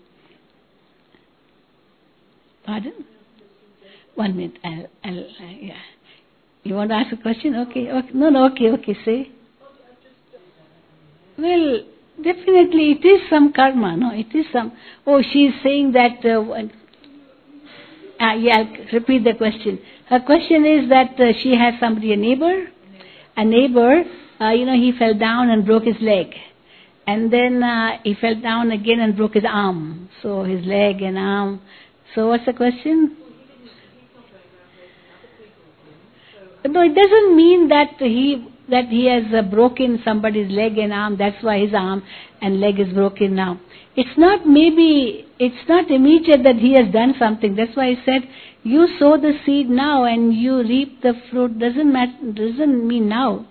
Pardon? 1 minute. Yeah. You want to ask a question? Okay. Okay, say. Well, definitely it is some karma, no? It is some... Oh, she is saying that... I'll repeat the question. Her question is that she has somebody, a neighbor, he fell down and broke his leg. And then he fell down again and broke his arm. So his leg and arm. So what's the question? No, it doesn't mean that he has broken somebody's leg and arm. That's why his arm and leg is broken now. It's not immediate that he has done something. That's why I said, you sow the seed now and you reap the fruit. Doesn't mean now.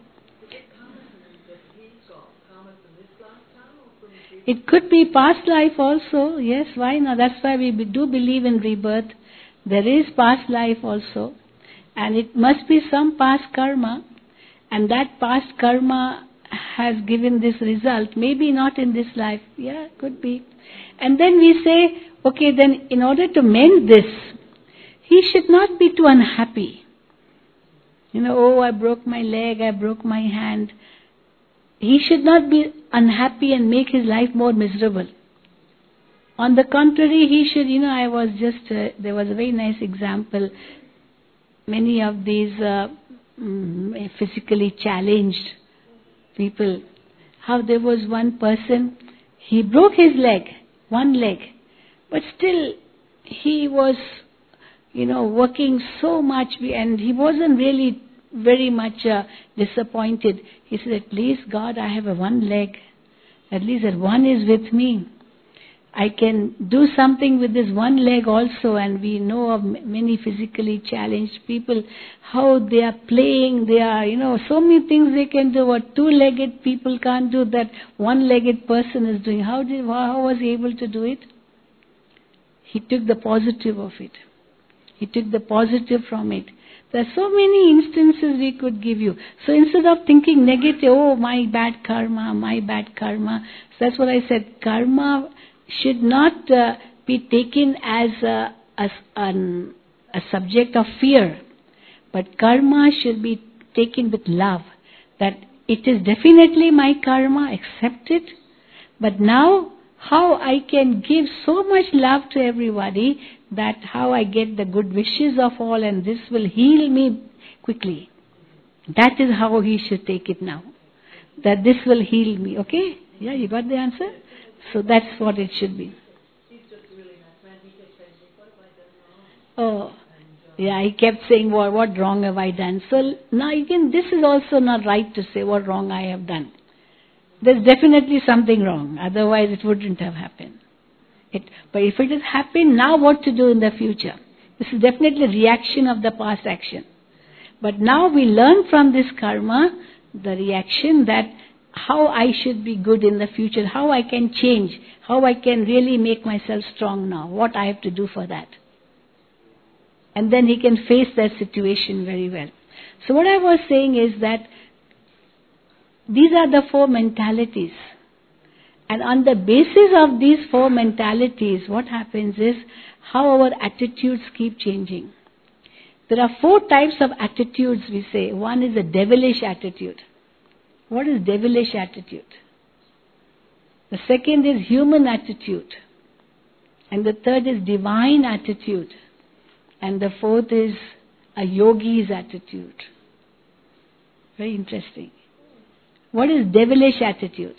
It could be past life also. Yes, why not? That's why we do believe in rebirth. There is past life also. And it must be some past karma. And that past karma has given this result. Maybe not in this life. Yeah, could be. And then we say, okay, then in order to mend this, he should not be too unhappy. I broke my leg, I broke my hand. He should not be unhappy and make his life more miserable. On the contrary, he should, there was a very nice example. Many of these physically challenged people, how there was one person, he broke his leg, one leg, but still he was, working so much and he wasn't really very much disappointed. He said, at least God, I have one leg. At least that one is with me. I can do something with this one leg also, and we know of many physically challenged people, how they are playing, they are, so many things they can do. What two-legged people can't do, that one-legged person is doing. How was he able to do it? He took the positive of it. He took the positive from it. There are so many instances we could give you. So instead of thinking negative, oh, my bad karma, so that's what I said. Karma should not be taken as a subject of fear, but karma should be taken with love. That it is definitely my karma, accept it, but now how I can give so much love to everybody, that how I get the good wishes of all, and this will heal me quickly. That is how he should take it now. That this will heal me. Okay? Yeah, you got the answer? So that's what it should be. Oh, yeah, he kept saying, what wrong have I done? So now again, this is also not right to say what wrong I have done. There's definitely something wrong. Otherwise it wouldn't have happened. But if it has happened, now what to do in the future? This is definitely a reaction of the past action. But now we learn from this karma, the reaction, that how I should be good in the future, how I can change, how I can really make myself strong now, what I have to do for that. And then he can face that situation very well. So what I was saying is that these are the four mentalities. And on the basis of these four mentalities, what happens is how our attitudes keep changing. There are four types of attitudes, we say. One is a devilish attitude. What is devilish attitude? The second is human attitude. And the third is divine attitude. And the fourth is a yogi's attitude. Very interesting. What is devilish attitude?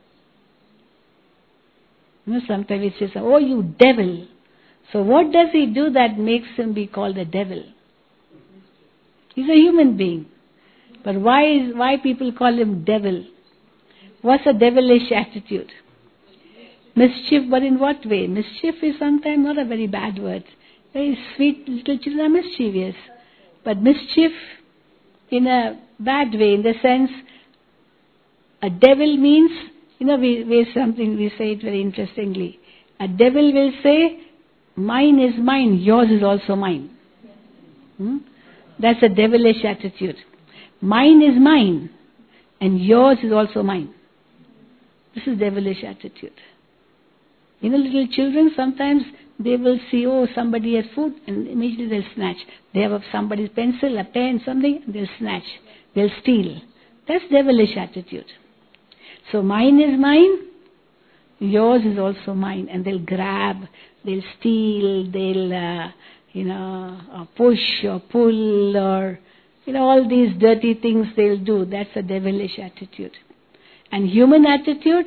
Sometimes it says, oh, you devil. So what does he do that makes him be called a devil? He's a human being. But why people call him devil? What's a devilish attitude? Mischief, but in what way? Mischief is sometimes not a very bad word. Very sweet little children are mischievous. But mischief in a bad way, in the sense, a devil means, we say it very interestingly. A devil will say, mine is mine, yours is also mine. That's a devilish attitude. Mine is mine, and yours is also mine. This is devilish attitude. Little children, sometimes they will see, oh, somebody has food, and immediately they'll snatch. They have somebody's pencil, a pen, something, they'll snatch. They'll steal. That's devilish attitude. So mine is mine, yours is also mine. And they'll grab, they'll steal, they'll, push or pull or, all these dirty things they'll do. That's a devilish attitude. And human attitude?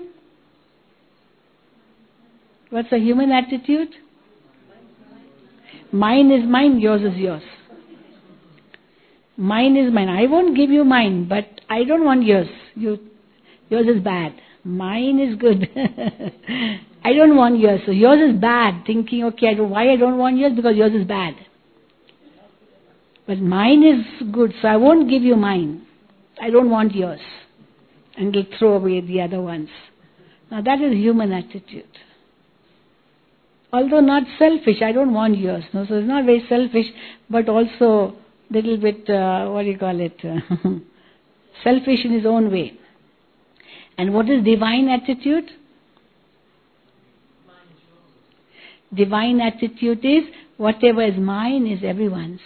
What's a human attitude? Mine is mine, yours is yours. Mine is mine. I won't give you mine, but I don't want yours. Yours is bad. Mine is good. I don't want yours. So yours is bad. Thinking, okay, why I don't want yours? Because yours is bad. But mine is good, so I won't give you mine. I don't want yours. And we'll throw away the other ones. Now that is human attitude. Although not selfish, I don't want yours. No, so it's not very selfish, but also little bit, selfish in his own way. And what is divine attitude? Divine attitude is, whatever is mine is everyone's.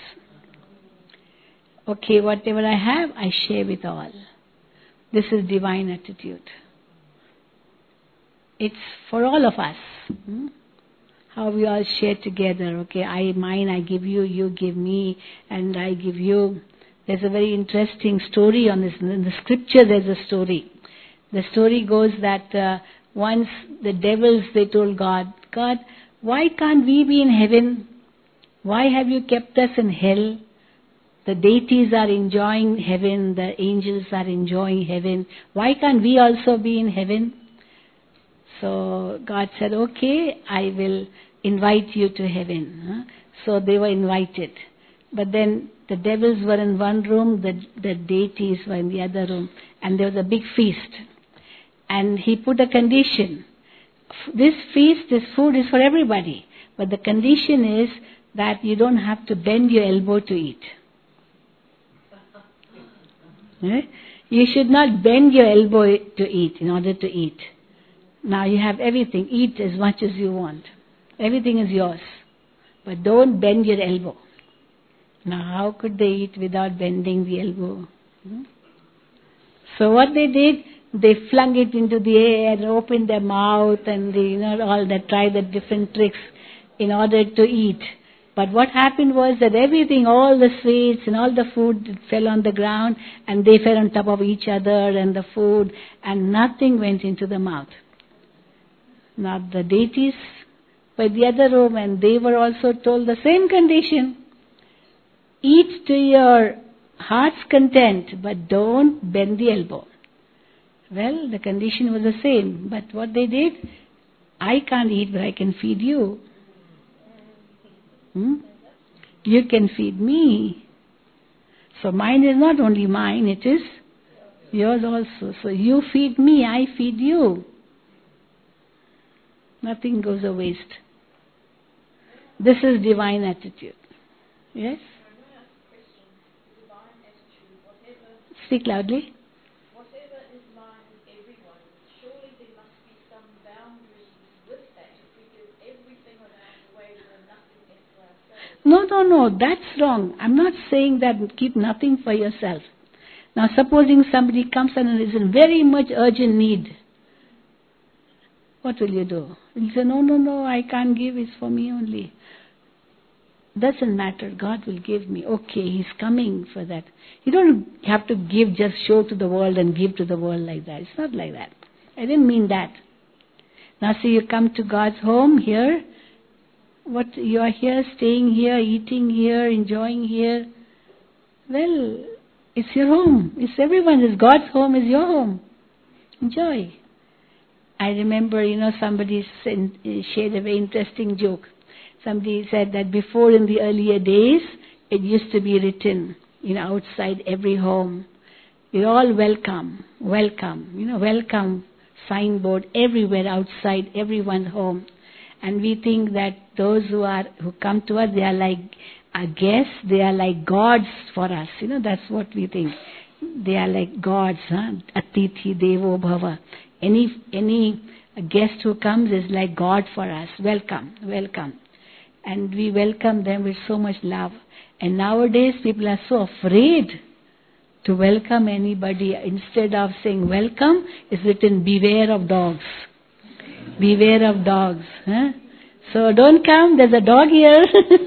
Okay, whatever I have, I share with all. This is divine attitude. It's for all of us. How we all share together. Okay, mine I give you, you give me, and I give you. There's a very interesting story on this. In the scripture there's a story. The story goes that once the devils, they told God, God, why can't we be in heaven? Why have you kept us in hell? The deities are enjoying heaven, the angels are enjoying heaven. Why can't we also be in heaven? So God said, okay, I will invite you to heaven. So they were invited. But then the devils were in one room, the deities were in the other room, and there was a big feast. And he put a condition. This feast, this food is for everybody. But the condition is that you don't have to bend your elbow to eat. You should not bend your elbow to eat in order to eat. Now you have everything. Eat as much as you want. Everything is yours. But don't bend your elbow. Now how could they eat without bending the elbow? So what they did, they flung it into the air and opened their mouth and they, all that, tried the different tricks in order to eat. But what happened was that everything, all the sweets and all the food fell on the ground and they fell on top of each other and the food, and nothing went into the mouth. Now the deities were in the other room and they were also told the same condition. Eat to your heart's content, but don't bend the elbow. Well, the condition was the same, but what they did, I can't eat, but I can feed you. You can feed me. So mine is not only mine, it is yours also. So you feed me, I feed you. Nothing goes a waste. This is divine attitude. Yes? Speak loudly. Whatever is mine is everyone. Surely there must be some boundaries with that. If we give everything away, we're nothing left for ourselves. No, that's wrong. I'm not saying that keep nothing for yourself. Now supposing somebody comes and is in very much urgent need. What will you do? You'll say, no, I can't give, it's for me only. Doesn't matter, God will give me. Okay, He's coming for that. You don't have to give, just show to the world and give to the world like that. It's not like that. I didn't mean that. Now see, you come to God's home here. What, you are here, staying here, eating here, enjoying here. Well, it's your home. It's everyone's. God's home is your home. Enjoy. I remember, somebody shared a very interesting joke. Somebody said that before, in the earlier days, it used to be written, outside every home. You're all welcome, welcome signboard everywhere outside everyone's home. And we think that those who come to us, they are like our guests, they are like gods for us. That's what we think. They are like gods, Atithi Devo Bhava. Any guest who comes is like God for us. Welcome. And we welcome them with so much love. And nowadays people are so afraid to welcome anybody. Instead of saying welcome, it's written beware of dogs. Beware of dogs. So don't come, there's a dog here.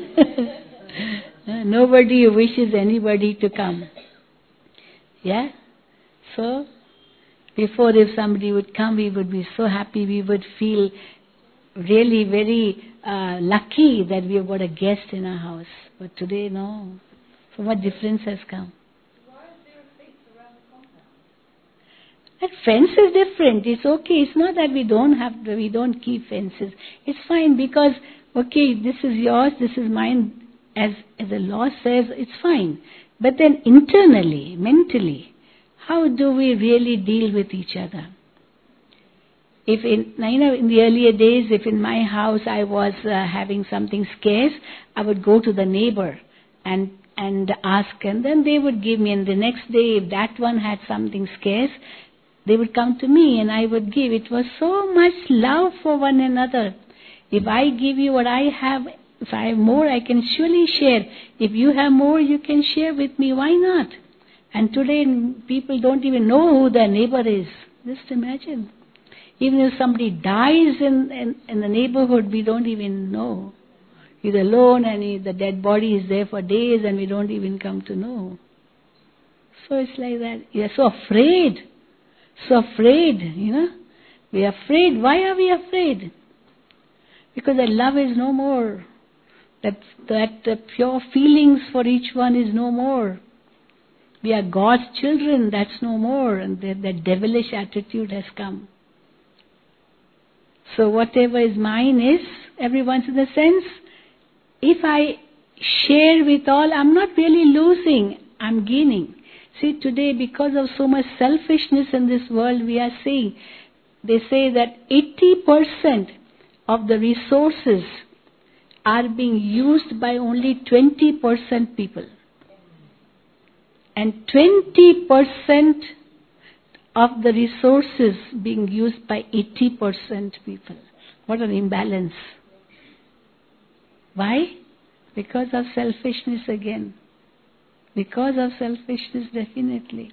Nobody wishes anybody to come. Yeah? So, before if somebody would come, we would be so happy, we would feel really very lucky that we have got a guest in our house. But today, no. So what difference has come? Why is there a fence around the compound? That fence is different. It's okay. It's not that we don't keep fences. It's fine because, okay, this is yours, this is mine. As the law says, it's fine. But then internally, mentally, how do we really deal with each other? If in the earlier days, if in my house I was having something scarce, I would go to the neighbor and ask, and then they would give me. And the next day, if that one had something scarce, they would come to me and I would give. It was so much love for one another. If I give you what I have, if I have more, I can surely share. If you have more, you can share with me. Why not? And today, people don't even know who their neighbor is. Just imagine. Even if somebody dies in the neighborhood, we don't even know. He's alone and the dead body is there for days and we don't even come to know. So it's like that. We are so afraid. So afraid, We are afraid. Why are we afraid? Because that love is no more. That the pure feelings for each one is no more. We are God's children, that's no more. And that devilish attitude has come. So whatever is mine is everyone's. In the sense, if I share with all, I'm not really losing, I'm gaining. See, today because of so much selfishness in this world, we are seeing, they say that 80% of the resources are being used by only 20% people. And 20% of the resources being used by 80% people. What an imbalance. Why? Because of selfishness again. Because of selfishness, definitely.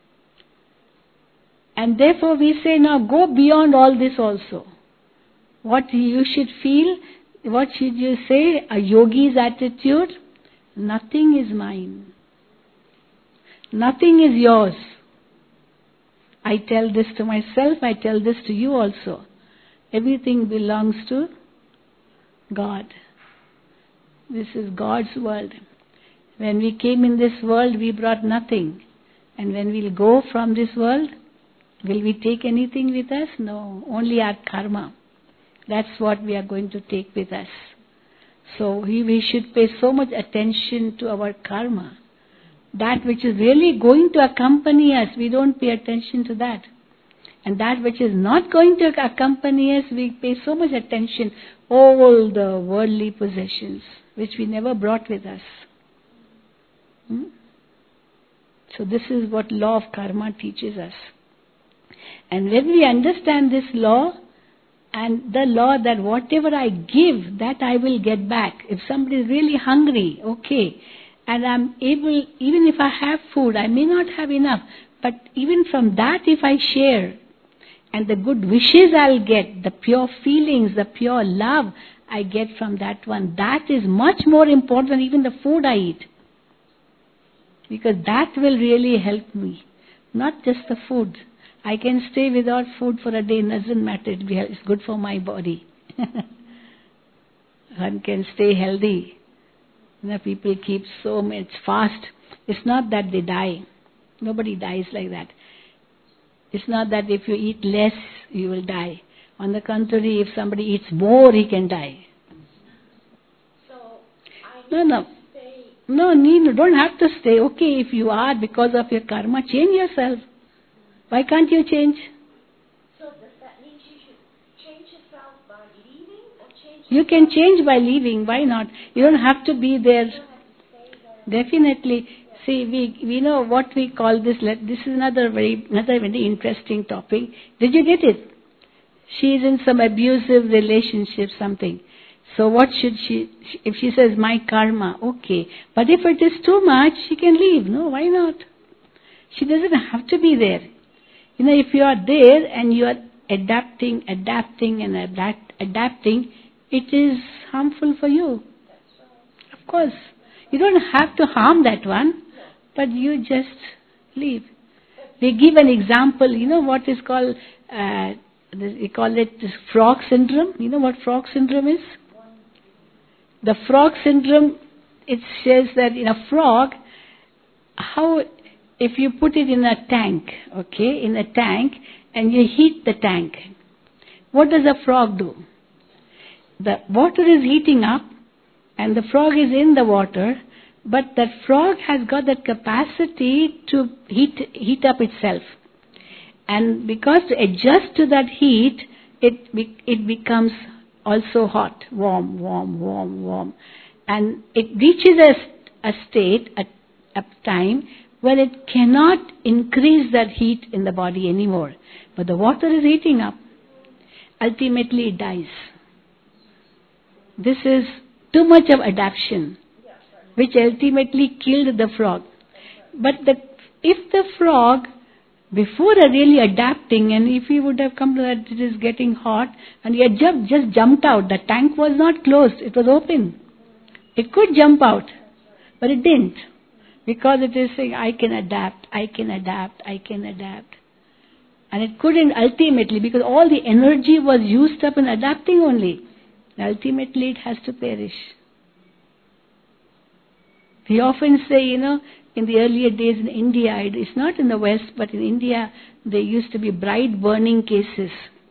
And therefore we say, now go beyond all this also. What you should feel, what should you say? A yogi's attitude, nothing is mine. Nothing is yours. I tell this to myself, I tell this to you also. Everything belongs to God. This is God's world. When we came in this world, we brought nothing. And when we'll go from this world, will we take anything with us? No, only our karma. That's what we are going to take with us. So we should pay so much attention to our karma. That which is really going to accompany us, we don't pay attention to that. And that which is not going to accompany us, we pay so much attention. All the worldly possessions, which we never brought with us. So this is what law of karma teaches us. And when we understand this law, and the law that whatever I give, that I will get back. If somebody is really hungry, okay, and I'm able, even if I have food, I may not have enough, but even from that if I share, and the good wishes I'll get, the pure feelings, the pure love I get from that one, that is much more important than even the food I eat. Because that will really help me, not just the food. I can stay without food for a day, doesn't matter, it's good for my body. One can stay healthy. People keep so much fast. It's not that they die. Nobody dies like that. It's not that if you eat less, you will die. On the contrary, if somebody eats more, he can die. So, No, don't have to stay. Okay, if you are, because of your karma, change yourself. Why can't you change? So does that mean you should change yourself by leaving or change You can change by leaving. Why not? You don't have to be there. Definitely. See, we know what we call this. This is another very interesting topic. Did you get it? She is in some abusive relationship, something. So what should she, if she says my karma, okay. But if it is too much, she can leave. No, why not? She doesn't have to be there. If you are there and you are adapting, it is harmful for you. Of course. You don't have to harm that one, but you just leave. We give an example, what is called, we call it frog syndrome. You know what frog syndrome is? The frog syndrome, it says that in a frog, if you put it in a tank, and you heat the tank, what does a frog do? The water is heating up, and the frog is in the water, but that frog has got that capacity to heat up itself. And because to adjust to that heat, it becomes also hot, warm. And it reaches a state, a time, where it cannot increase that heat in the body anymore. But the water is heating up. Ultimately it dies. This is too much of adaptation, which ultimately killed the frog. But if the frog, before really adapting, and if he would have come to that it is getting hot, and he had just jumped out, the tank was not closed, it was open. It could jump out, but it didn't. Because it is saying, I can adapt. And it couldn't ultimately, because all the energy was used up in adapting only. Ultimately it has to perish. We often say, in the earlier days in India, it's not in the West, but in India, there used to be bride burning cases,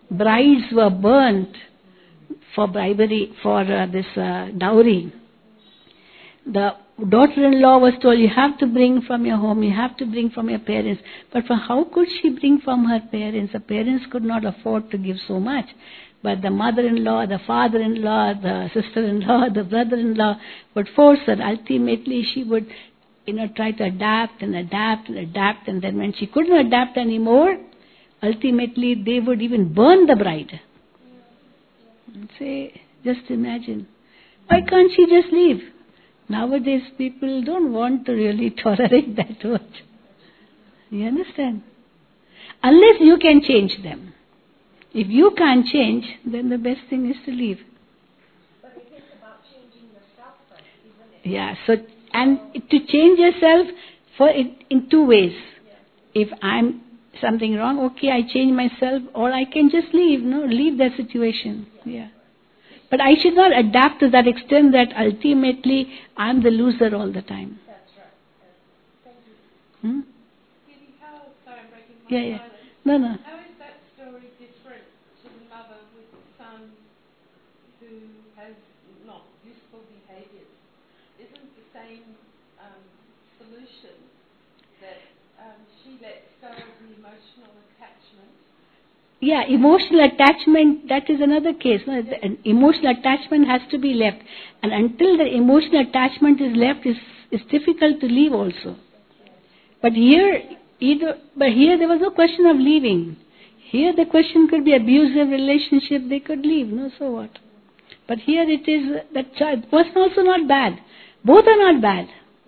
Brides were burnt for bribery, for this dowry. The daughter-in-law was told, you have to bring from your home, you have to bring from your parents. But how could she bring from her parents? The parents could not afford to give so much. But the mother-in-law, the father-in-law, the sister-in-law, the brother-in-law would force her. Ultimately, she would, try to adapt and adapt and adapt. And then when she couldn't adapt anymore, ultimately they would even burn the bride. And say, just imagine, why can't she just leave? Nowadays people don't want to really tolerate that much. You understand? Unless you can change them. If you can't change, then the best thing is to leave. But it is about changing yourself first, isn't it? Yeah, so, and to change yourself in two ways. Yeah. If I'm something wrong, okay, I change myself, or I can just leave, leave that situation. Yeah. But I should not adapt to that extent that ultimately I'm the loser all the time. That's right. Thank you. Sorry, I'm breaking my Yeah. silence. No. How is that story different to the mother with the son who has not useful behaviours? Isn't the same solution that she lets go of the emotional attachment? Yeah, emotional attachment, that is another case. No? Emotional attachment has to be left. And until the emotional attachment is left, it's difficult to leave also. But here there was no question of leaving. Here the question could be abusive relationship, they could leave, so what? But here it is, that child, person also not bad. Both are not bad.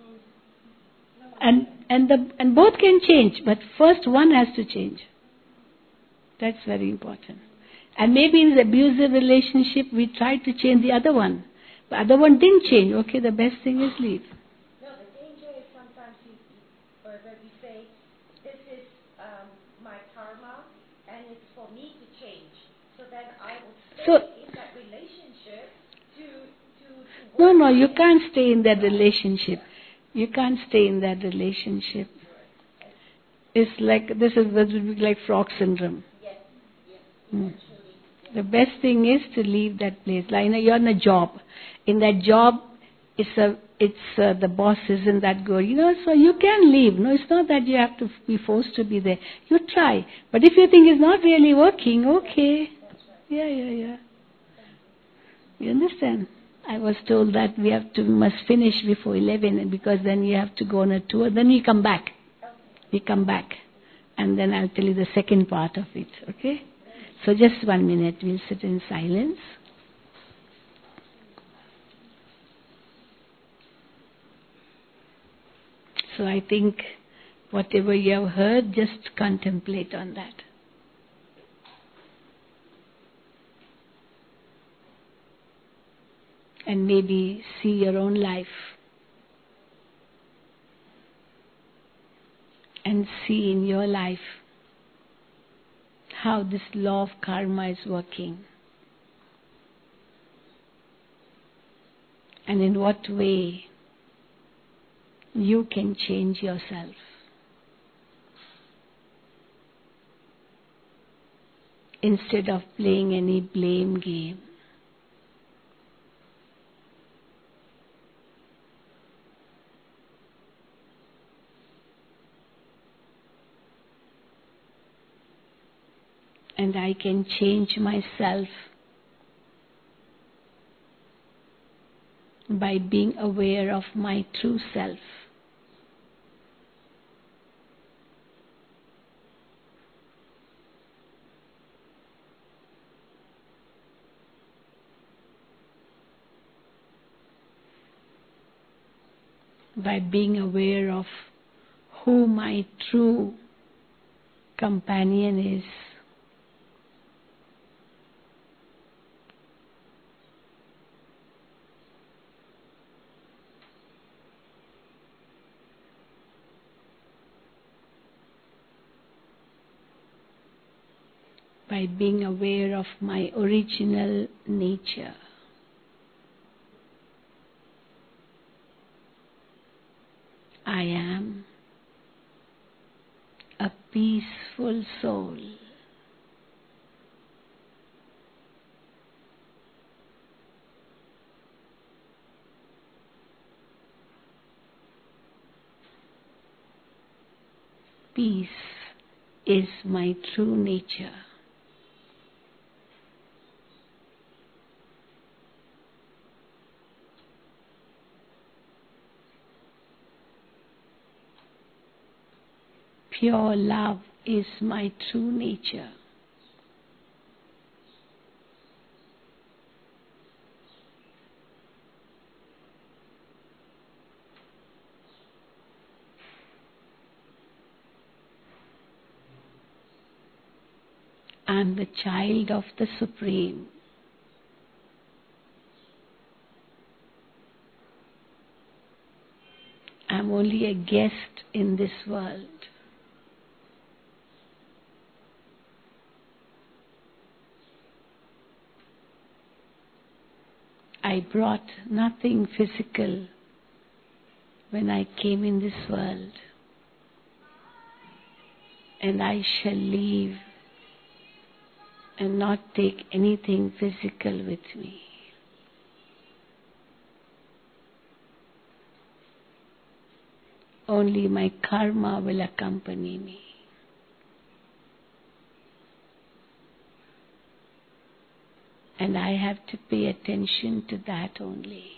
And both can change, but first one has to change. That's very important. And maybe in the abusive relationship, we tried to change the other one. The other one didn't change. Okay, the best thing is leave. No, the danger is sometimes you say, this is my karma, and it's for me to change. So then I will stay in that relationship to work. No, you can't stay in that relationship. You can't stay in that relationship. It's like, this would be like frog syndrome. Yes. The best thing is to leave that place. Like, you're in a job. In that job, the boss isn't that good. So you can leave. No, it's not that you have to be forced to be there. You try. But if you think it's not really working, okay. Yeah. You understand? I was told that we must finish before 11, because then you have to go on a tour. Then we come back. We come back. And then I'll tell you the second part of it. Okay? So just 1 minute, we'll sit in silence. So I think whatever you have heard, just contemplate on that. And maybe see your own life. And see in your life how this law of karma is working. And in what way you can change yourself. Instead of playing any blame game. And I can change myself by being aware of my true self. By being aware of who my true companion is. By being aware of my original nature. I am a peaceful soul. peace is my true nature. Pure love is my true nature. I am the child of the Supreme. I am only a guest in this world. I brought nothing physical when I came in this world, and I shall leave and not take anything physical with me. Only my karma will accompany me. And I have to pay attention to that only.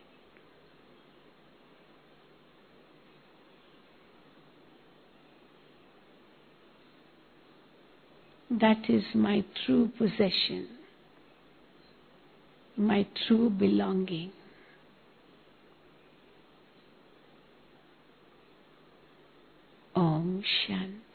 That is my true possession, my true belonging. Om Shanti.